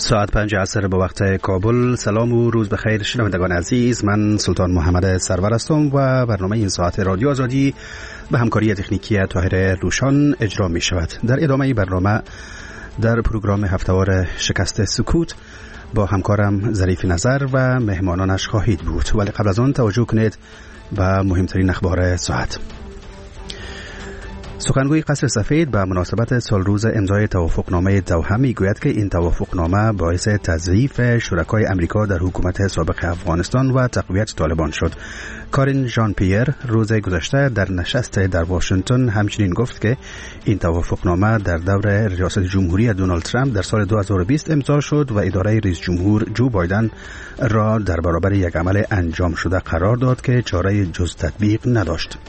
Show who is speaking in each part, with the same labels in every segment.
Speaker 1: ساعت 5 عصر به وقت کابل. سلام و روز بخیر شنوندگان عزیز، من سلطان محمد سرور هستم و برنامه این ساعت رادیو آزادی به همکاری تکنیکی طاهر روشان اجرا می شود. در ادامه برنامه در پروگرام هفتهوار شکست سکوت با همکارم ظریف نظر و مهمانانش خواهید بود، ولی قبل از آن توجه کنید به مهمترین اخبار ساعت. سخنگوی قصر سفید به مناسبت سال روز امضای توافقنامه دوحه میگوید که این توافقنامه باعث تضعیف شرکای امریکا در حکومت سابق افغانستان و تقویت طالبان شد. کارین ژان پیر روز گذشته در نشست در واشنگتن همچنین گفت که این توافقنامه در دور ریاست جمهوری دونالد ترامپ در سال 2020 امضا شد و اداره رئیس جمهور جو بایدن را در برابر یک عمل انجام شده قرار داد که چاره جز تطبیق نداشت.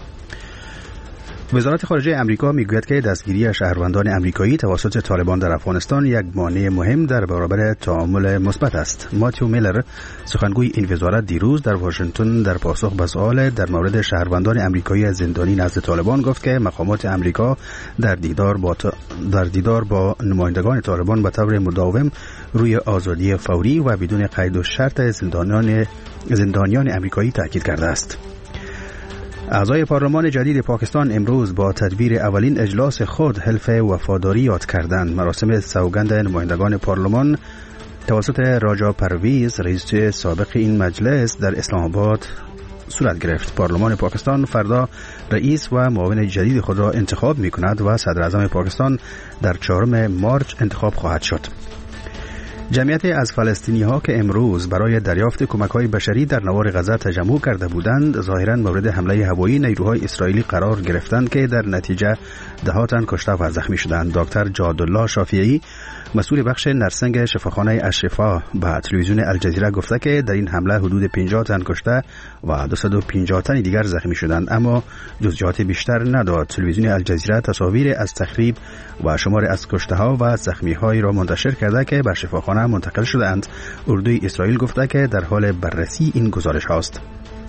Speaker 1: وزارت خارجه امریکا میگوید که دستگیری شهروندان امریکایی توسط طالبان در افغانستان یک مانع مهم در برابر تعامل مثبت است. ماتیو میلر سخنگوی این وزارت دیروز در واشنگتن در پاسخ به سوال در مورد شهروندان امریکایی زندانی نزد طالبان گفت که مقامات امریکا در دیدار با نمایندگان طالبان به طور مداوم روی آزادی فوری و بدون قید و شرط زندانیان امریکایی تاکید کرده است. اعضای پارلمان جدید پاکستان امروز با تدبیر اولین اجلاس خود حلف وفاداری یاد کردند. مراسم سوگند نمایندگان پارلمان توسط راجا پرویز رئیس سابق این مجلس در اسلام آباد صورت گرفت. پارلمان پاکستان فردا رئیس و معاون جدید خود را انتخاب می کند و صدر اعظم پاکستان در 4 مارچ انتخاب خواهد شد. جمعیت از فلسطینی ها که امروز برای دریافت کمک های بشری در نوار غزه تجمع کرده بودند ظاهراً مورد حمله هوایی نیروهای اسرائیلی قرار گرفتند که در نتیجه ده تن کشته و زخمی شدند. دکتر جادالله شافعی مسئول بخش نرسنگ شفاخانه اشرفا به تلویزیون الجزیره گفته که در این حمله حدود 50 تن کشته و 250 تن دیگر زخمی شدند، اما جزئیات بیشتر نداد. تلویزیون الجزیره تصاویر از تخریب و شمار از کشته ها و زخمی های را منتشر کرده که به شفاخانه منتقل شدند. اردوی اسرائیل گفته که در حال بررسی این گزارش هاست.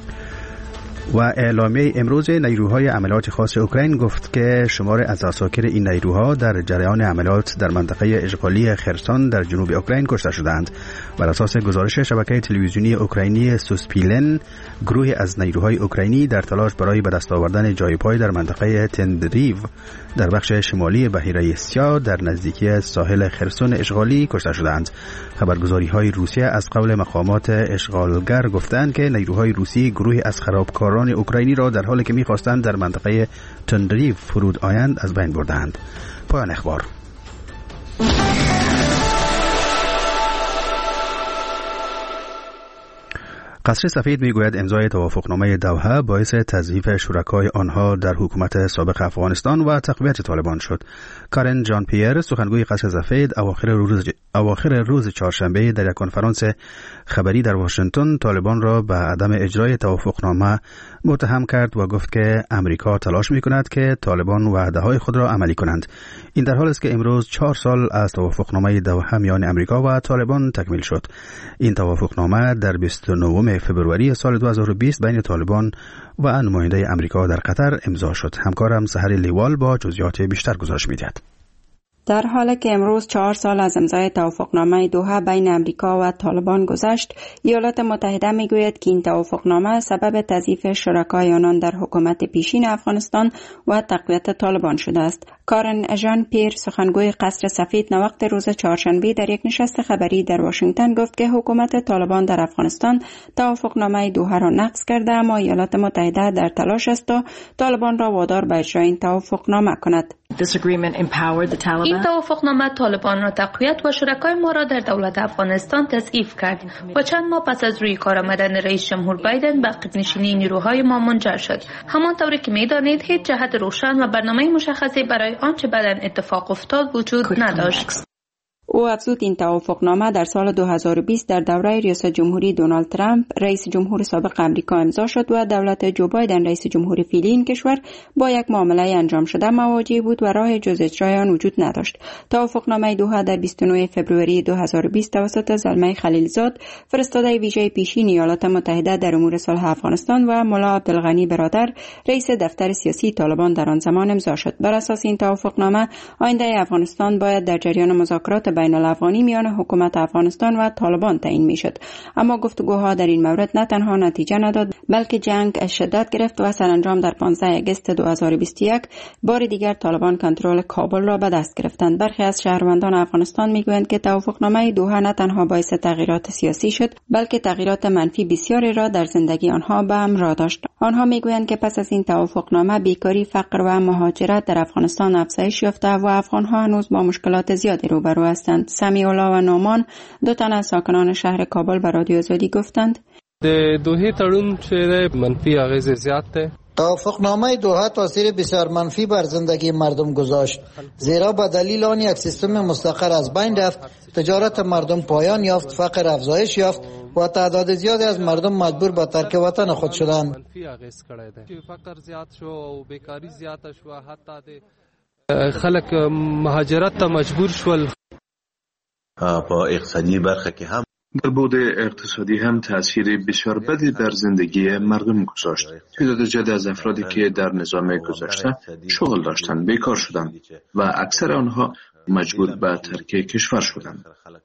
Speaker 1: و اعلامیه امروز نیروهای عملیات خاص اوکراین گفت که شمار از عساکر این نیروها در جریان عملیات در منطقه اشغالی خرسون در جنوب اوکراین کشته شدند. بر اساس گزارش شبکه تلویزیونی اوکراینی سوسپیلن، گروهی از نیروهای اوکراینی در تلاش برای به دست آوردن جای پای در منطقه تندریو در بخش شمالی بحیره سیا در نزدیکی ساحل خرسون اشغالی کشته شدند. خبرگزاری‌های روسیه از قول مقامات اشغالگر گفتند که نیروهای روسی گروهی از خرابکاران اوکراینی را در حالی که می‌خواستند در منطقه تندریو فرود آیند از بین بردند. پایان اخبار. قصر سفید میگوید امضای توافقنامه دوحه باعث تضعیف شرکای آنها در حکومت سابق افغانستان و تقویت طالبان شد. کارین ژان پیر سخنگوی قصر سفید اواخر روز چهارشنبه در یک کنفرانس خبری در واشنگتن طالبان را به عدم اجرای توافقنامه متهم کرد و گفت که امریکا تلاش می‌کند که طالبان وعده‌های خود را عملی کنند. این در حالی است که امروز 4 سال از توافقنامه دوحه میان امریکا و طالبان تکمیل شد. این توافقنامه در 29 فبروری سال 2020 بین طالبان و نماینده امریکا در قطر امضا شد. همکارم سحر لیوال با جزئیات بیشتر گزارش می‌دهد.
Speaker 2: در حالی که امروز 4 سال از امضای توافقنامه دوحه بین امریکا و طالبان گذشت، ایالات متحده میگوید که این توافقنامه سبب تضعیف شرکای آنان در حکومت پیشین افغانستان و تقویت طالبان شده است. کارین ژان پیر سخنگوی قصر سفید نوقت روز چهارشنبه در یک نشست خبری در واشنگتن گفت که حکومت طالبان در افغانستان توافقنامه دوحه را نقض کرده، اما ایالات متحده در تلاش است تا طالبان را وادار به اجرای این توافقنامه کند.
Speaker 3: این توافقنامه طالبان را تقویت و شرکای ما را در دولت افغانستان تضعیف کرد و چند ماه پس از روی کار آمدن رئیس جمهور بایدن به عقب‌نشینی نیروهای ما منجر شد. همانطوری که می‌دانید هیچ جهت روشن و برنامه مشخصی برای آنچه بعداً اتفاق افتاد وجود نداشت.
Speaker 2: او افزود این توافقنامه در سال 2020 در دوره ریاست جمهوری دونالد ترامپ رئیس جمهور سابق آمریکا امضا شد و دولت جو بایدن رئیس جمهور فعلی این کشور با یک معامله انجام شده مواجه بود و راه جز اجرای آن وجود نداشت. توافقنامه دوحه در 29 فوریه 2020 توسط زلمه خلیلزاد فرستاده ویژه پیشین ایالات متحده در امور صلح افغانستان و ملا عبدالغنی برادر رئیس دفتر سیاسی طالبان در آن زمان امضا شد. بر اساس این توافقنامه آینده افغانستان باید در جریان مذاکرات بین الافغانی میان حکومت افغانستان و طالبان تعیین میشد. اما گفتگوها در این مورد نه تنها نتیجه نداد بلکه جنگ شدت گرفت و سرانجام در 15 اگست 2021 بار دیگر طالبان کنترل کابل را به دست گرفتند. برخی از شهروندان افغانستان میگویند که توافقنامه دوحه نه تنها باعث تغییرات سیاسی شد بلکه تغییرات منفی بسیاری را در زندگی آنها به همراه داشت. آنها میگویند که پس از این توافقنامه بیکاری، فقر و مهاجرت در افغانستان افزایش یافته و افغانها هنوز با مشکلات زیادی روبرو هستند. سمیع الله و نومان، دو تن از ساکنان شهر کابل به رادیو آزادی گفتند:
Speaker 4: د دوحه تړون چې منفی اغیز زیات ده.
Speaker 5: توافقنامه دوحه تاثیر بسیار منفی بر زندگی مردم گذاشت، زیرا به دلیل آن یک سیستم مستقر از بین رفت، تجارت مردم پایان یافت، فقر افزایش یافت و تعداد زیادی از مردم مجبور به ترک وطن خود شدند.
Speaker 4: منفی اغیز کړی ده. فقر زیات شو او بیکاری زیات شو، حتی خلک مهاجرت ته مجبور شول.
Speaker 6: په اقتصادی برخه کې هم
Speaker 7: در بود اقتصادی هم تأثیر بسیار بدی در زندگی مردم گذاشت. تعداد زیادی از افرادی که در نظام گذشته شغل داشتند بیکار شدند و اکثر آنها مجبور به ترک کشور شدند.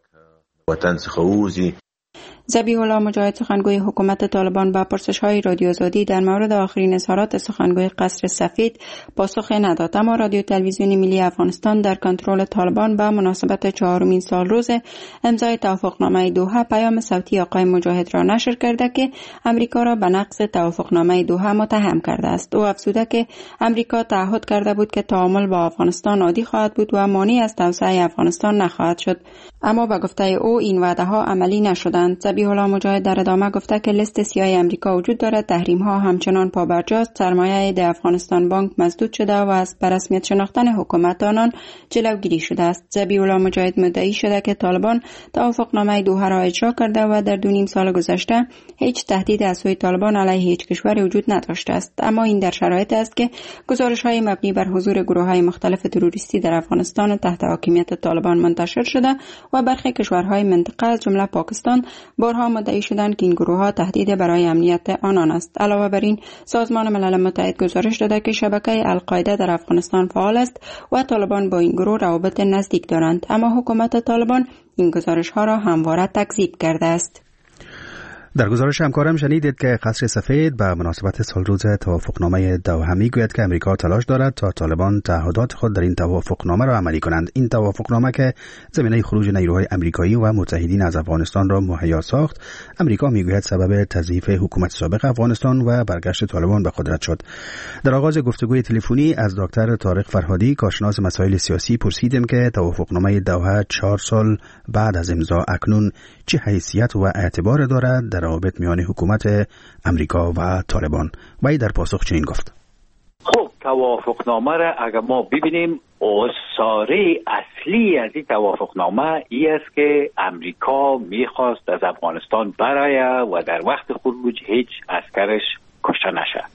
Speaker 6: وطن څخه ووځي.
Speaker 2: ذبیح الله مجاهد، سخنگوی حکومت طالبان، به پرسش‌های رادیو آزادی در مورد آخرین اظهارات سخنگوی قصر سفید پاسخ نداد. اما رادیو تلویزیون ملی افغانستان در کنترل طالبان به مناسبت 4مین سالروز امضای توافقنامه دوحه پیام صوتی آقای مجاهد را نشر کرده که امریکا را به نقض توافقنامه دوحه متهم کرده است. او افزوده که امریکا تعهد کرده بود که تعامل با افغانستان عادی خواهد بود و مانع از توسعه افغانستان نخواهد شد، اما به گفته او این وعده ها عملی نشدند. ذبیح الله مجاهد در ادامه گفته که لیست سیاه امریکا وجود دارد، تحریم ها همچنان پابرجاست، سرمایه د افغانستان بانک مسدود شده و از برسمیت شناختن حکومت آنان جلوگیری شده است. ذبیح الله مجاهد مدعی شده که طالبان توافقنامه دوحه را اجرا کرده و در 2.5 سال گذشته هیچ تهدید از سوی طالبان علیه هیچ کشوری وجود نداشته است. اما این در شرایط است که گزارش‌های مبنی بر حضور گروه‌های مختلف تروریستی در افغانستان تحت حاکمیت طالبان منتشر شده و برخی کشورهای منطقه از جمله پاکستان بارها مدعی شدند که این گروه‌ها تهدید برای امنیت آنان است. علاوه بر این، سازمان ملل متحد گزارش داده که شبکه القاعده در افغانستان فعال است و طالبان با این گروه روابط نزدیک دارند، اما حکومت طالبان این گزارش‌ها را همواره تکذیب کرده است.
Speaker 1: در گزارش همکارم شنیدید که قصر سفید به مناسبت سالروز توافقنامه دوحه میگوید که امریکا تلاش دارد تا طالبان تعهدات خود در این توافقنامه را عملی کنند. این توافقنامه که زمینه خروج نیروهای امریکایی و متحدین از افغانستان را مهیا ساخت، امریکا میگوید سبب تضعیف حکومت سابق افغانستان و برگشت طالبان به قدرت شد. در آغاز گفتگوی تلفنی از دکتر طارق فرهادی، کارشناس مسائل سیاسی، پرسیدیم که توافقنامه دوحه 4 سال بعد از امضا اکنون چه حیثیت و اعتبار دارد در روابط میان حکومت امریکا و طالبان. و در پاسخ چنین گفت:
Speaker 8: خب توافقنامه را اگر ما ببینیم، اصاره اصلی از این توافقنامه ای است که امریکا میخواست از افغانستان برآید و در وقت خروج هیچ عسکرش کشته نشه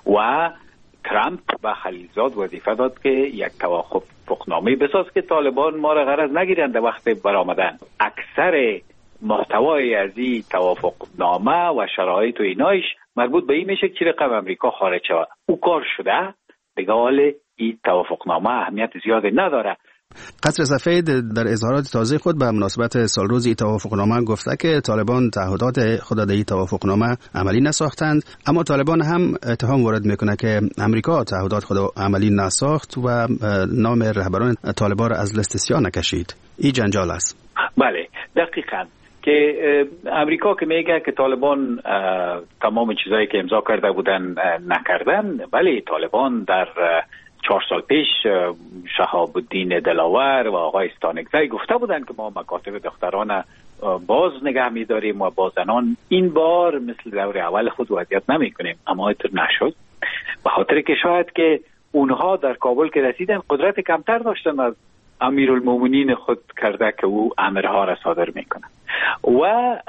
Speaker 8: و ترامپ و خلیلزاد وظیفه داد که یک توافقنامه بساز که طالبان ما را غرض نگیرند در وقت برآمدن. اکثر محتوای از این توافقنامه و شرایط و اینایش مربوط به این میشه که چه رقم امریکا خارج شود. او کار شده، دیگه حال این توافقنامه اهمیت زیادی نداره.
Speaker 1: قصر سفید در اظهارات تازه خود به مناسبت سالروز این توافقنامه گفته که طالبان تعهدات خود در این توافقنامه عملی نساختند، اما طالبان هم اتهام وارد میکنه که امریکا تعهدات خود عملی نساخت و نام رهبران طالبان را از لیست سیاه نکشید. این جنجال است.
Speaker 8: بله، دقیقاً که امریکا که میگه که طالبان تمام چیزایی که امضا کرده بودن نکردن، ولی طالبان در 4 سال پیش شهاب الدین دلاور و آقای استانکزی گفته بودن که ما مکاتب دختران باز نگه می‌داریم و با زنان این بار مثل دور اول خود وضعیت نمی‌کنیم، اما اینطور نشد. به خاطر که شاید که اونها در کابل که رسیدن قدرت کمتر داشتن از امیرالمومنین خود کرده که او امرها را صادر میکنه و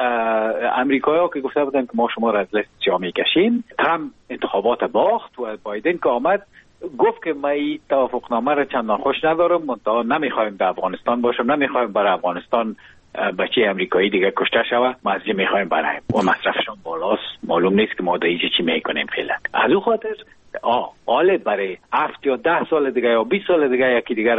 Speaker 8: امریکایی‌ها که گفته بودن که ما شما را از لیست سیاه میکشیم. ترامپ انتخابات باخت و بایدن که آمد گفت که ما این توافقنامه را چندان خوش ندارم، منتها نمیخوایم در افغانستان باشم، نمیخوایم برای افغانستان بچه امریکایی دیگه کشته شوه، ما از اینجا میخوایم برایم و مصرفشون بالاست، معلوم نیست که ما در اینجا چی میکنیم فعلا. از اون خاطر حال برای 7 یا 10 سال دیگه یا 20 سال دیگه یکی دیگه را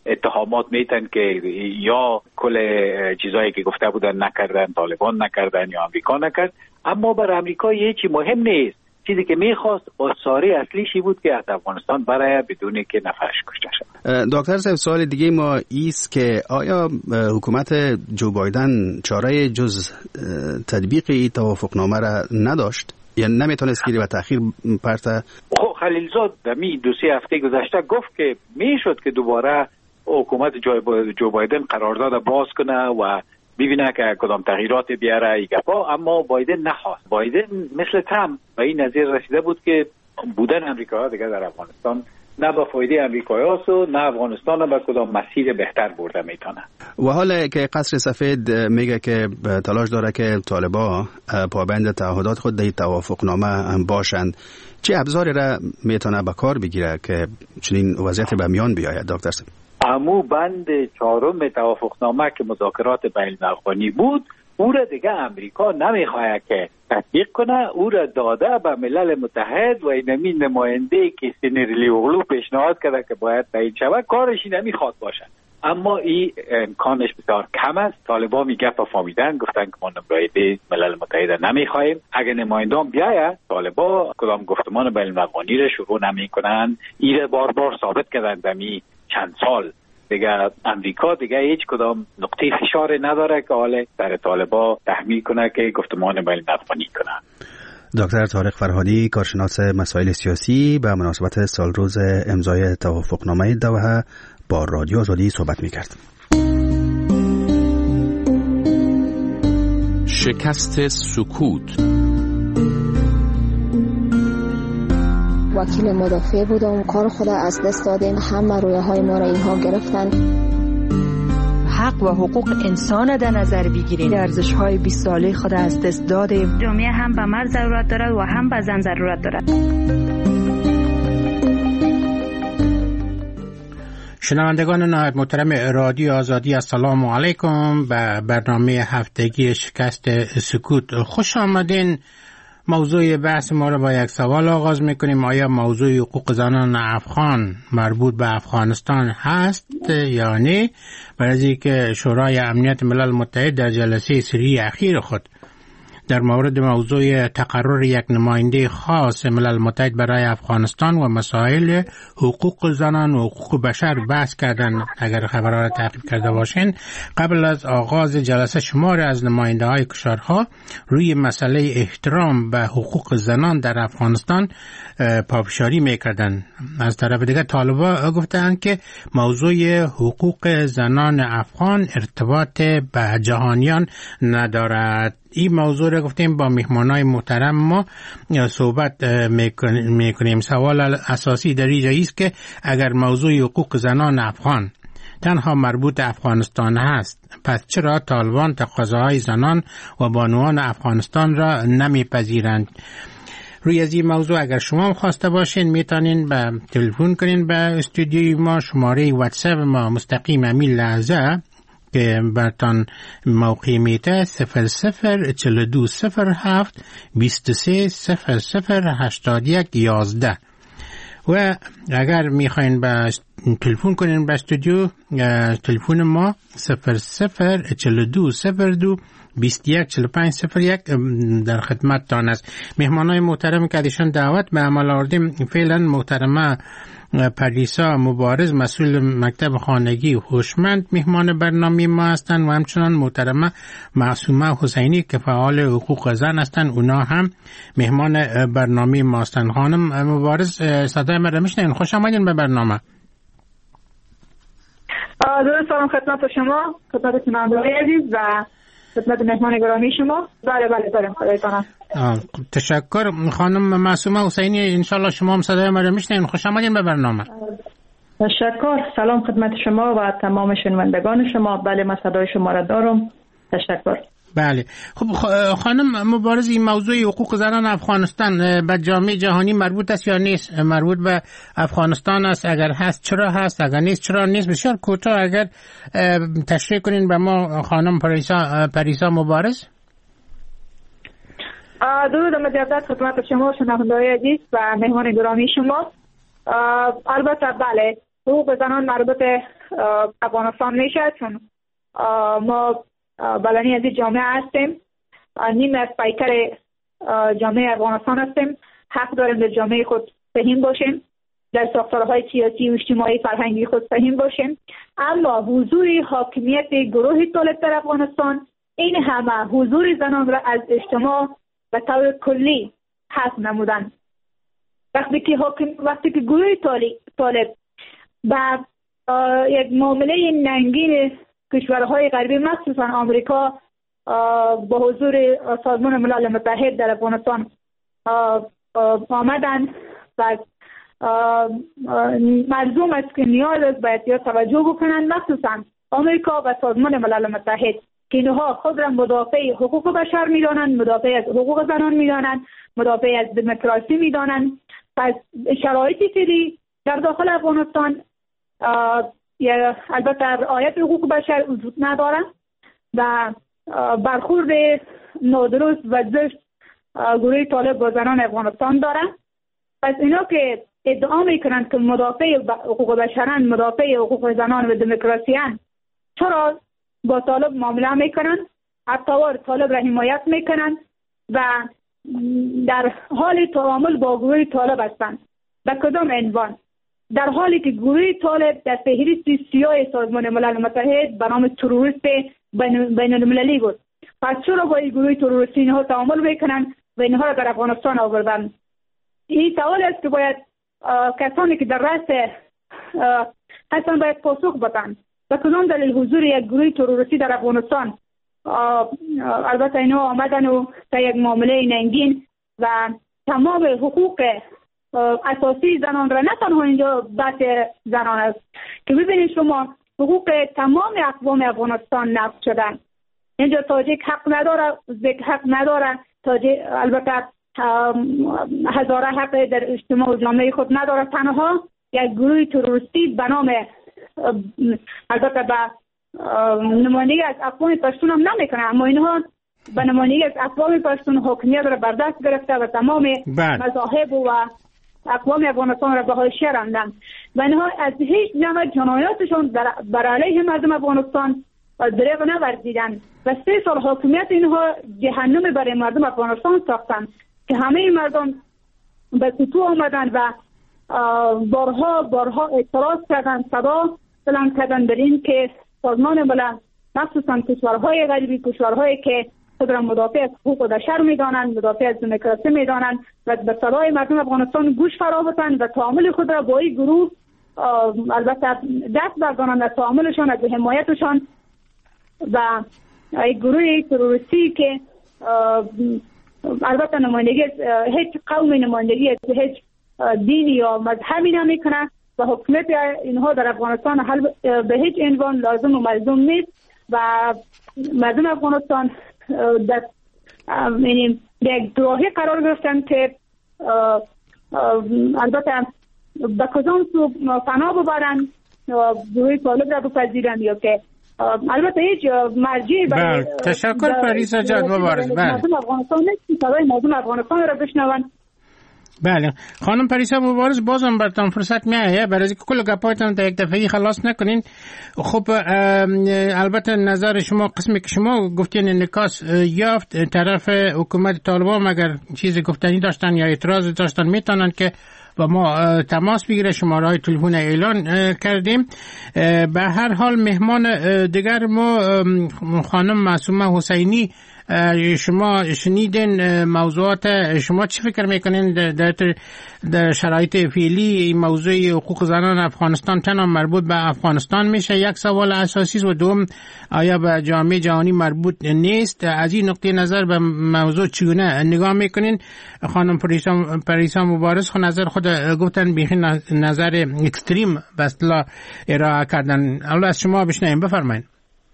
Speaker 8: اتهامات میتن که یا کل چیزایی که گفته بودن نکردن، طالبان نکردن یا امریکا نکرد. اما بر امریکا هیچی مهم نیست. چیزی که میخواست آثاری اصلیشی بود که از افغانستان برای بدون که نفرش کشته شد.
Speaker 1: دکتر صاحب، سوال دیگه ما ایست که آیا حکومت جو بایدن چاره جز تطبیق این توافقنامه را نداشت؟ یعنی نمیتونست گیری و تأخیر پرته؟
Speaker 8: خلیلزاد در می 2-3 هفته گذشته گفت که میشد که دوباره حکومت جو بایدن قرارداد باز کنه و ببینه که کدام تغییرات بیاره ای گپا، اما بایدن نخواست. بایدن مثل ترامپ به این نظر رسیده بود که بودن امریکا دیگه در افغانستان نه به فایده امریکایی‌هاست و نه افغانستان به کدام مسیر بهتر برده میتونه.
Speaker 1: و حالا که قصر سفید میگه که تلاش داره که طالبان پابند تعهدات خود در توافقنامه هم باشند، چه ابزاری را میتونه به کار بگیره که چنین وضعیت به میان بیاید دکتر صاحب؟
Speaker 8: امو بند 4 توافقنامه که مذاکرات بین المللی بود، او را دیگه امریکا نمیخواد که تطبیق کنه. او را داده به ملل متحد و اینمی نماینده که سینرلی اغلو پیشنهاد کرده که باید تایید شود، کارش نمیخواد باشه. اما این امکانش بسیار کم است. طالبان میگه فهمیدن، گفتن که ما نماینده ملل متحد نمیخوایم. اگه نمایندان بیاید، طالبان کدام گفتمان بین المللی را شروع نمیکنن. این بار بار ثابت کردن دمی چند سال دیگه امریکا دیگه هیچ کدام نقطه فشار نداره که حالا سر طالبان تحمیل کنه که گفتمان بین المللی کنه.
Speaker 1: دکتر طارق فرهادی، کارشناس مسائل سیاسی، به مناسبت سالروز امضای توافقنامه دوحه با رادیو آزادی صحبت می‌کرد.
Speaker 9: شکست سکوت.
Speaker 10: وکیل مدافع بودم، کار خود از دست دادیم، همه رویاهای ما را اینها گرفتن.
Speaker 11: حق و حقوق انسان در نظر بگیریم، ارزش‌های 20 ساله خود از دست دادیم.
Speaker 12: جامعه هم به مرد ضرورت دارد و هم به زن ضرورت دارد.
Speaker 13: شنوندگان نهایت محترم رادیو آزادی، السلام علیکم. به برنامه هفتگی شکست سکوت خوش آمدین. موضوع بحث ما را با یک سوال آغاز میکنیم. آیا موضوع حقوق زنان افغان مربوط به افغانستان هست یا نه؟ برای اینکه شورای امنیت ملل متحد در جلسه سری اخیر خود در مورد موضوع تقرر یک نماینده خاص ملل متحد برای افغانستان و مسائل حقوق زنان و حقوق بشر بحث کردن. اگر خبرها را تعقیب کرده باشین، قبل از آغاز جلسه شمار از نماینده های کشورها روی مسئله احترام به حقوق زنان در افغانستان پافشاری میکردن. از طرف دیگر طالبان گفتند که موضوع حقوق زنان افغان ارتباط به جهانیان ندارد. این موضوع را گفتیم با مهمانای محترم ما صحبت میکنیم. سوال اساسی در اینجا است که اگر موضوع حقوق زنان افغان تنها مربوط افغانستان هست، پس چرا طالبان تقاضاهای زنان و بانوان افغانستان را نمیپذیرند؟ روی از این موضوع اگر شما خواسته باشین میتونین به تلفن کنین به استودیوی ما. شماره واتساپ ما مستقیم همین لحظه که برتان موقع میته 004207 23008111 و اگر میخواین به تلفن کنین به استودیو، تلفن ما 004202 214501 در خدمت تان است. مهمانای محترم که ازشان دعوت به عمل آوردیم فعلا محترمه پریسا مبارز، مسئول مکتب خانگی هوشمند مهمان برنامه ما هستند و همچنان محترمه معصومه حسینی که فعال حقوق زن هستند، اونا هم مهمان برنامه ما هستند. خانم مبارز، صدای من را میشنوین؟ خوش آمدین به برنامه.
Speaker 14: درود سلام خدمت شما، خدمت شنوندگان عزیز و خدمت مهمان گرامی شما. بله دارم خدایتان.
Speaker 13: تشکر خانم معصومه حسینی، انشالله شما هم صدای ما رو میشنوین. خوش آمدین به برنامه.
Speaker 14: تشکر. سلام خدمت شما و تمام شنوندگان شما. بله من صدای شما را دارم. تشکر.
Speaker 13: بله خب خانم مبارز، این موضوع حقوق زنان افغانستان به جامعه جهانی مربوط است یا نیست؟ مربوط به افغانستان است؟ اگر هست چرا هست؟ اگر نیست چرا نیست؟ بسیار کوتاه اگر تشریح کنین به ما خانم پریسا مبارز.
Speaker 14: درود مجدد خدمت شما شنوندگان عزیز و مهمان گرامی شما. البته بله حقوق زنان مربوط افغانستان میشه، چون ما بلنی از جامعه هستیم، نیم از پیکر جامعه افغانستان هستیم، حق داریم در جامعه خود فهم باشیم، در ساختارهای سیاسی و اجتماعی فرهنگی خود فهم باشیم. اما حضور حاکمیت گروه طالب در افغانستان این همه حضور زنان را از اجتماع به طور کلی حذف نمودند. وقتی که گروه طالب با یک معامله ننگین کشورهای غربی مخصوصا آمریکا با حضور سازمان ملل متحد در افغانستان آمدن و ملزوم است که نیاز است باید توجه بکنند، مخصوصا آمریکا و سازمان ملل متحد که اینها خود را مدافع حقوق بشر میدانند، مدافع از حقوق زنان میدانند، مدافع از دموکراسی میدانند. پس شرایطی که در داخل افغانستان البته رعایت حقوق بشر وجود ندارد و برخورد نادرست و زشت گروه طالب با زنان افغانستان دارند. پس اینا که ادعا میکنند که مدافع حقوق بشران، مدافع حقوق زنان و دموکراسیان، چرا با طالب معامله میکنند، حتی طالب را حمایت میکنند و در حال تعامل با گروه طالب هستند؟ به کدام عنوان؟ در حالی که گروه طالب در فهرست سیاه سازمان ملل متحد به نام تروریست بین المللی بود. پس چرا با این گروه تروریستی اینها تعامل میکنند و اینها را در افغانستان آوردند؟ این سوال است که باید کسانی که در رأس هستند باید پاسخ بدهند. به کدام دلیل حضور یک گروه تروریستی در افغانستان؟ البته اینها آمدن و تا یک معامله ننگین و تمام حقوق اساسی زنان را، نه تنها اینجا بحث زنان است که ببینید شما حقوق تمام اقوام افغانستان نقض شدن. اینجا تاجیک حق نداره، ازبک حق نداره، البته هزاره حق در اجتماع و جامعه خود نداره. تنها یک گروه تروریستی به نام البته به نمایندگی از اقوام پشتون هم نمیکنه، اما اینها به نمایندگی از اقوام پشتون حاکمیت را بر دست گرفته و تمام مذاهب و اقوام افغانستان را به حاشیه راندن و اینها از هیچ نوع جنایاتشون بر علیه مردم افغانستان دریغ نورزیدن و 3 سال حاکمیت اینها جهنم برای مردم افغانستان ساختن که همه مردم به سطوح آمدن و بارها اعتراض کردن، صدا بلند کردن بر این که سازمان ملل مخصوصا کشورهای غربی، کشورهایی که خود را مدافع از حقوق بشر میدانند، مدافع از دموکراسی میدانند و به صدای مردم افغانستان گوش فرا بدهند و تعامل خود را با این گروه البته دست بردارند از تعاملشان، از حمایتشان و این گروه تروریستی که البته نمایندگی هیچ قومی، نمایندگی هیچ دینی یا مذهبی نمیکنه و حکومت اینها در افغانستان به هیچ عنوان لازم و ملزوم نیست و مردم افغانستان در یک دراهی قرار گرفتن که البته به کدام سو فنا ببرن، گروه طالب را بپذیرن یا که البته هیچ مرجعی
Speaker 13: برای تشکر پریسا جان مبارز.
Speaker 14: مردم افغانستان نیست، صدای مردم افغانستان را بشنون.
Speaker 13: بله خانم پریسا مبارز، بازم براتون فرصت میایه برای اینکه کل گپایتون تا یک دفعه خلاص نکنین. خب البته نظر شما، قسمی که شما گفتین انعکاس یافت طرف حکومت طالبان اگر چیزی گفتنی داشتن یا اعتراض داشتن میتونن که با ما تماس بگیره، شماره های تلفن اعلان کردیم. به هر حال مهمان دیگر ما خانم معصومه حسینی، شما شنیدین موضوعات، شما چی فکر میکنین در شرایط فعلی این موضوع حقوق زنان افغانستان تنها مربوط به افغانستان میشه؟ یک سوال اساسی و دوم آیا به جامعه جهانی مربوط نیست؟ از این نقطه نظر به موضوع چگونه نگاه میکنین؟ خانم پریسا مبارز خود نظر خود گفتن، بیخی نظر اکستریم به اصطلاح ارائه کردن. حالا از شما بشنویم، بفرمایید.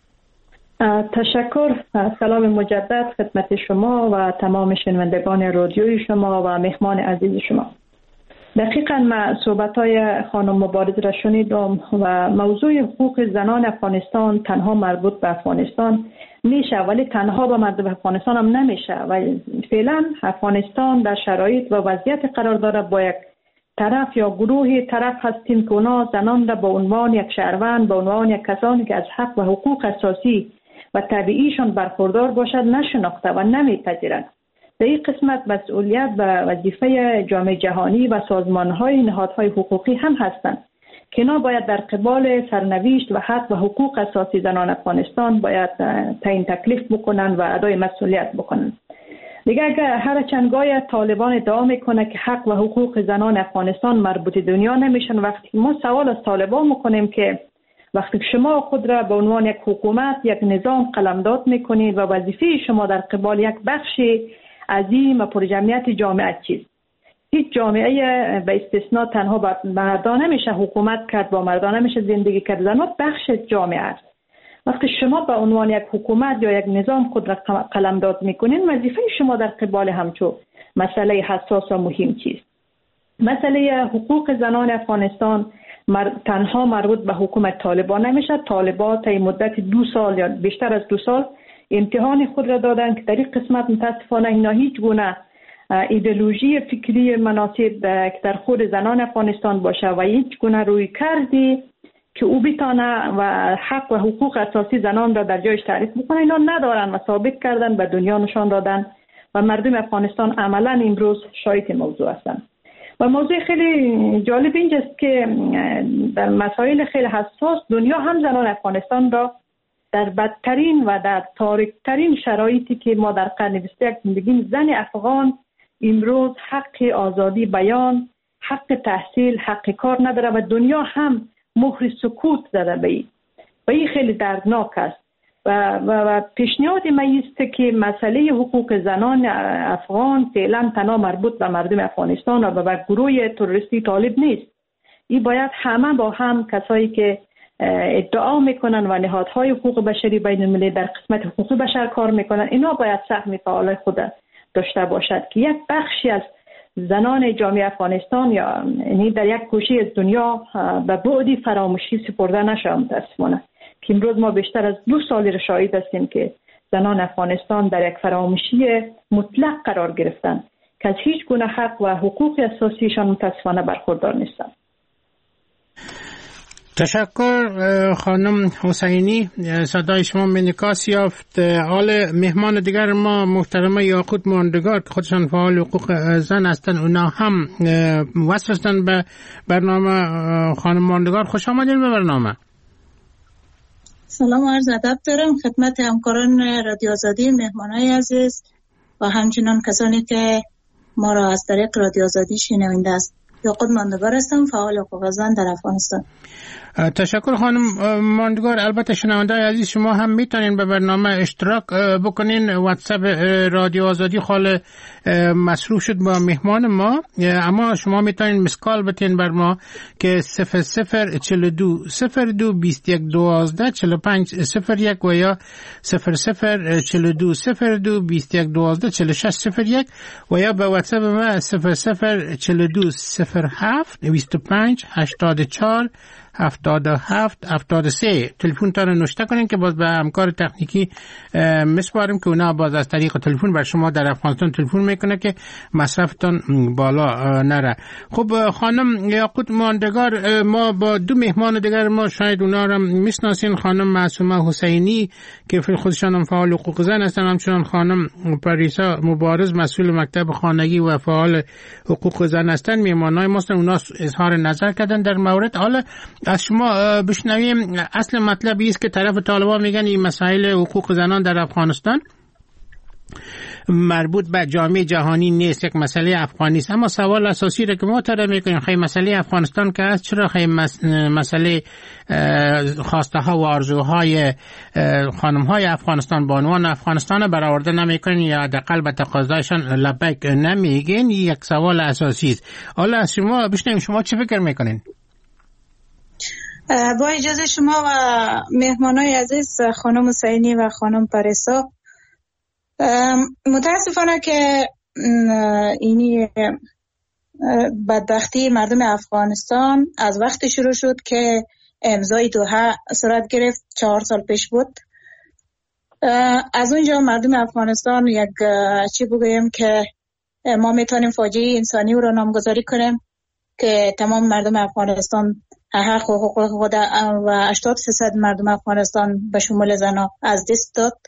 Speaker 15: تشکر، سلام مجدد خدمت شما و تمام شنوندگان رادیوی شما و مهمان عزیز شما. دقیقاً من صحبت‌های خانم مبارز را شنیدم و موضوع حقوق زنان افغانستان تنها مربوط به افغانستان میشه، ولی تنها به مردم افغانستان هم نمیشه و فعلا افغانستان در شرایط و وضعیت قرار داره با یک طرف یا گروه طرف هستیم که اونا زنان را به عنوان یک شهروند، به عنوان یک کسانی که از حق و حقوق اساسی و طبیعیشان برخوردار باشد نشناخته و نمیپذیرند. در این قسمت مسئولیت و وظیفه جامعه جهانی و سازمان‌های نهادهای حقوقی هم هستند که اینا باید در قبال سرنوشت و حق و حقوق اساسی زنان افغانستان باید تعیین تکلیف بکنن و ادای مسئولیت بکنن. دیگه اگر هر چندگاه طالبان ادعا میکنه که حق و حقوق زنان افغانستان مربوط دنیا نمیشن، وقتی ما سوال از طالبان میکنیم که وقتی شما خود را به عنوان یک حکومت، یک نظام قلمداد میکنید و وظیفه شما در قبال یک بخش عظیم و پرجمعیت جامعه چیست؟ هیچ جامعه به استثناء تنها با مردان نمیشه حکومت کرد، با مردان نمیشه زندگی کرد، زنان بخش جامعه است. وقتی شما به عنوان یک حکومت یا یک نظام خود را قلمداد میکنین، وظیفه شما در قبال همچون مسئله حساس و مهم چیست؟ مسئله حقوق زنان افغانستان تنها مربوط به حکومت طالبان نمیشه. طالبان تا مدت 2 سال یا بیشتر از 2 سال امتحان خود را دادن که در این قسمت متاسفانه اینا هیچ گونه ایدئولوژی فکری مناسب که در خود زنان افغانستان باشه و هیچ گونه روی کردی که او بتانه و حق و حقوق اساسی زنان را در جایش تعریف بکنه اینا ندارن و ثابت کردن، به دنیا نشان دادن و مردم افغانستان عملا امروز شاهد موضوع هستند. و موضوع خیلی جالب اینجاست که در مسائل خیلی حساس دنیا هم زنان افغانستان را در بدترین و در تاریکترین شرایطی که ما در قرن 21 می‌بینیم، زن افغان امروز حق آزادی بیان، حق تحصیل، حق کار نداره و دنیا هم مهر سکوت زده به این خیلی دردناک است. و پیشنهاد من است که مسئله حقوق زنان افغان فعلا تنها مربوط به مردم افغانستان و به گروه تروریستی طالب نیست. این باید همه با هم کسایی که ادعا میکنن و نهادهای حقوق بشری بین المللی در قسمت حقوق بشر کار میکنن، اینا باید سهم فعال خود داشته باشد که یک بخشی از زنان جامعه افغانستان یا یعنی در یک گوشه از دنیا به بعدی فراموشی سپرده نشه. متاسفانه که امروز ما بیشتر از 2 سال را شاهد هستیم که زنان افغانستان در یک فراموشی مطلق قرار گرفتن که از هیچ گونه حق و حقوق اساسیشان متاسفانه برخوردار نیستن.
Speaker 13: تشکر خانم حسینی، صدای شما منعکاس یافت. حال مهمان دیگر ما محترمه یاقوت ماندگار که خودشان فعال حقوق زن هستند، اونا هم وصل هستند به برنامه. خانم ماندگار خوش آمدین به برنامه.
Speaker 16: سلام و عرض ادب دارم خدمت همکاران رادیو آزادی، مهمانای عزیز و همچنان کسانی که ما را از طریق رادیو آزادی شنونده است. یاقوت ماندگار هستم، فعال حقوق زن در افغانستان.
Speaker 13: تشکر خانم ماندگار. البته شنونده‌های عزیز شما هم میتونین به برنامه اشتراک بکنین. واتساپ رادیو آزادی خال مصروف شد با مهمان ما، اما شما میتونین مسکال بتین بر ما که 0042 02 21 12 45 01 و یا 0042 02 21 12 46 01 و یا به واتساپ ما 0042 07 25 84 77 73. تلفن تا رو نوشته کنین که باز به همکار تکنیکی میسپاریم که اونا باز از طریق تلفن بر شما در افغانستان تلفن میکنه که مصرفتان بالا نره. خب خانم یاقوت ماندگار، ما با 2 مهمان دیگر ما شاید اونا رو میشناسین، خانم معصومه حسینی که خودشان هم فعال حقوق زن هستن، همچنان خانم پریسا مبارز مسئول مکتب خانگی و فعال حقوق زن هستن. مهمانای ما هستن، اونا اظهار نظر کردن در مورد. حالا از شما بشنویم اصل مطلبی است که طرف طالبان میگن این مسائل حقوق زنان در افغانستان مربوط به جامعه جهانی نیست، یک مسئله افغانی است. اما سوال اساسی را که ما طرح میکنیم، خیلی مسئله افغانستان که است، چرا خیلی مسئله خواسته ها و آرزوهای خانم های افغانستان به عنوان افغانستان برآورده نمیکنین یا حداقل به تقاضایشان لبیک نمیگین؟ یک سوال اساسی است. حالا از شما بشنویم شما چه فکر میکنین؟
Speaker 16: با اجازه شما و مهمانای عزیز خانم حسینی و خانم پریسا، متاسفانه که اینی بدبختی مردم افغانستان از وقت شروع شد که امضای دوحه صورت گرفت، 4 سال پیش بود. از اونجا مردم افغانستان یک چی بگویم که ما میتونیم فاجعه انسانی رو نامگذاری کنیم. که تمام مردم افغانستان حق و حقوق خود و 80% مردم افغانستان به شمول زنها از دست داد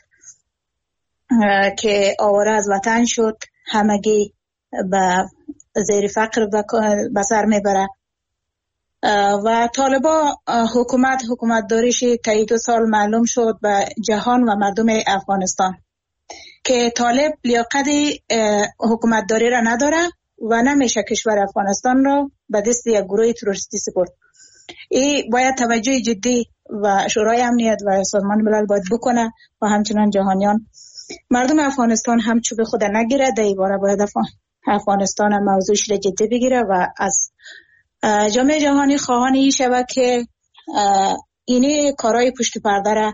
Speaker 16: که آواره از وطن شد، همگی به زیر فقر به سر میبره و طالبا حکومت داریش طی 2 سال معلوم شد به جهان و مردم افغانستان که طالب لیاقت حکومت داری را نداره و نمیشه کشور افغانستان را به دست یک گروه تروریستی سپرد. این باید توجه جدی و شورای امنیت و سازمان ملل باید بکنه و همچنان جهانیان. مردم افغانستان هم چوب خود نگیره، در این باره باید افغانستان هم موضوعش را جدی بگیره و از جامعه جهانی خواهان این شود که اینی کارهای پشت پرده را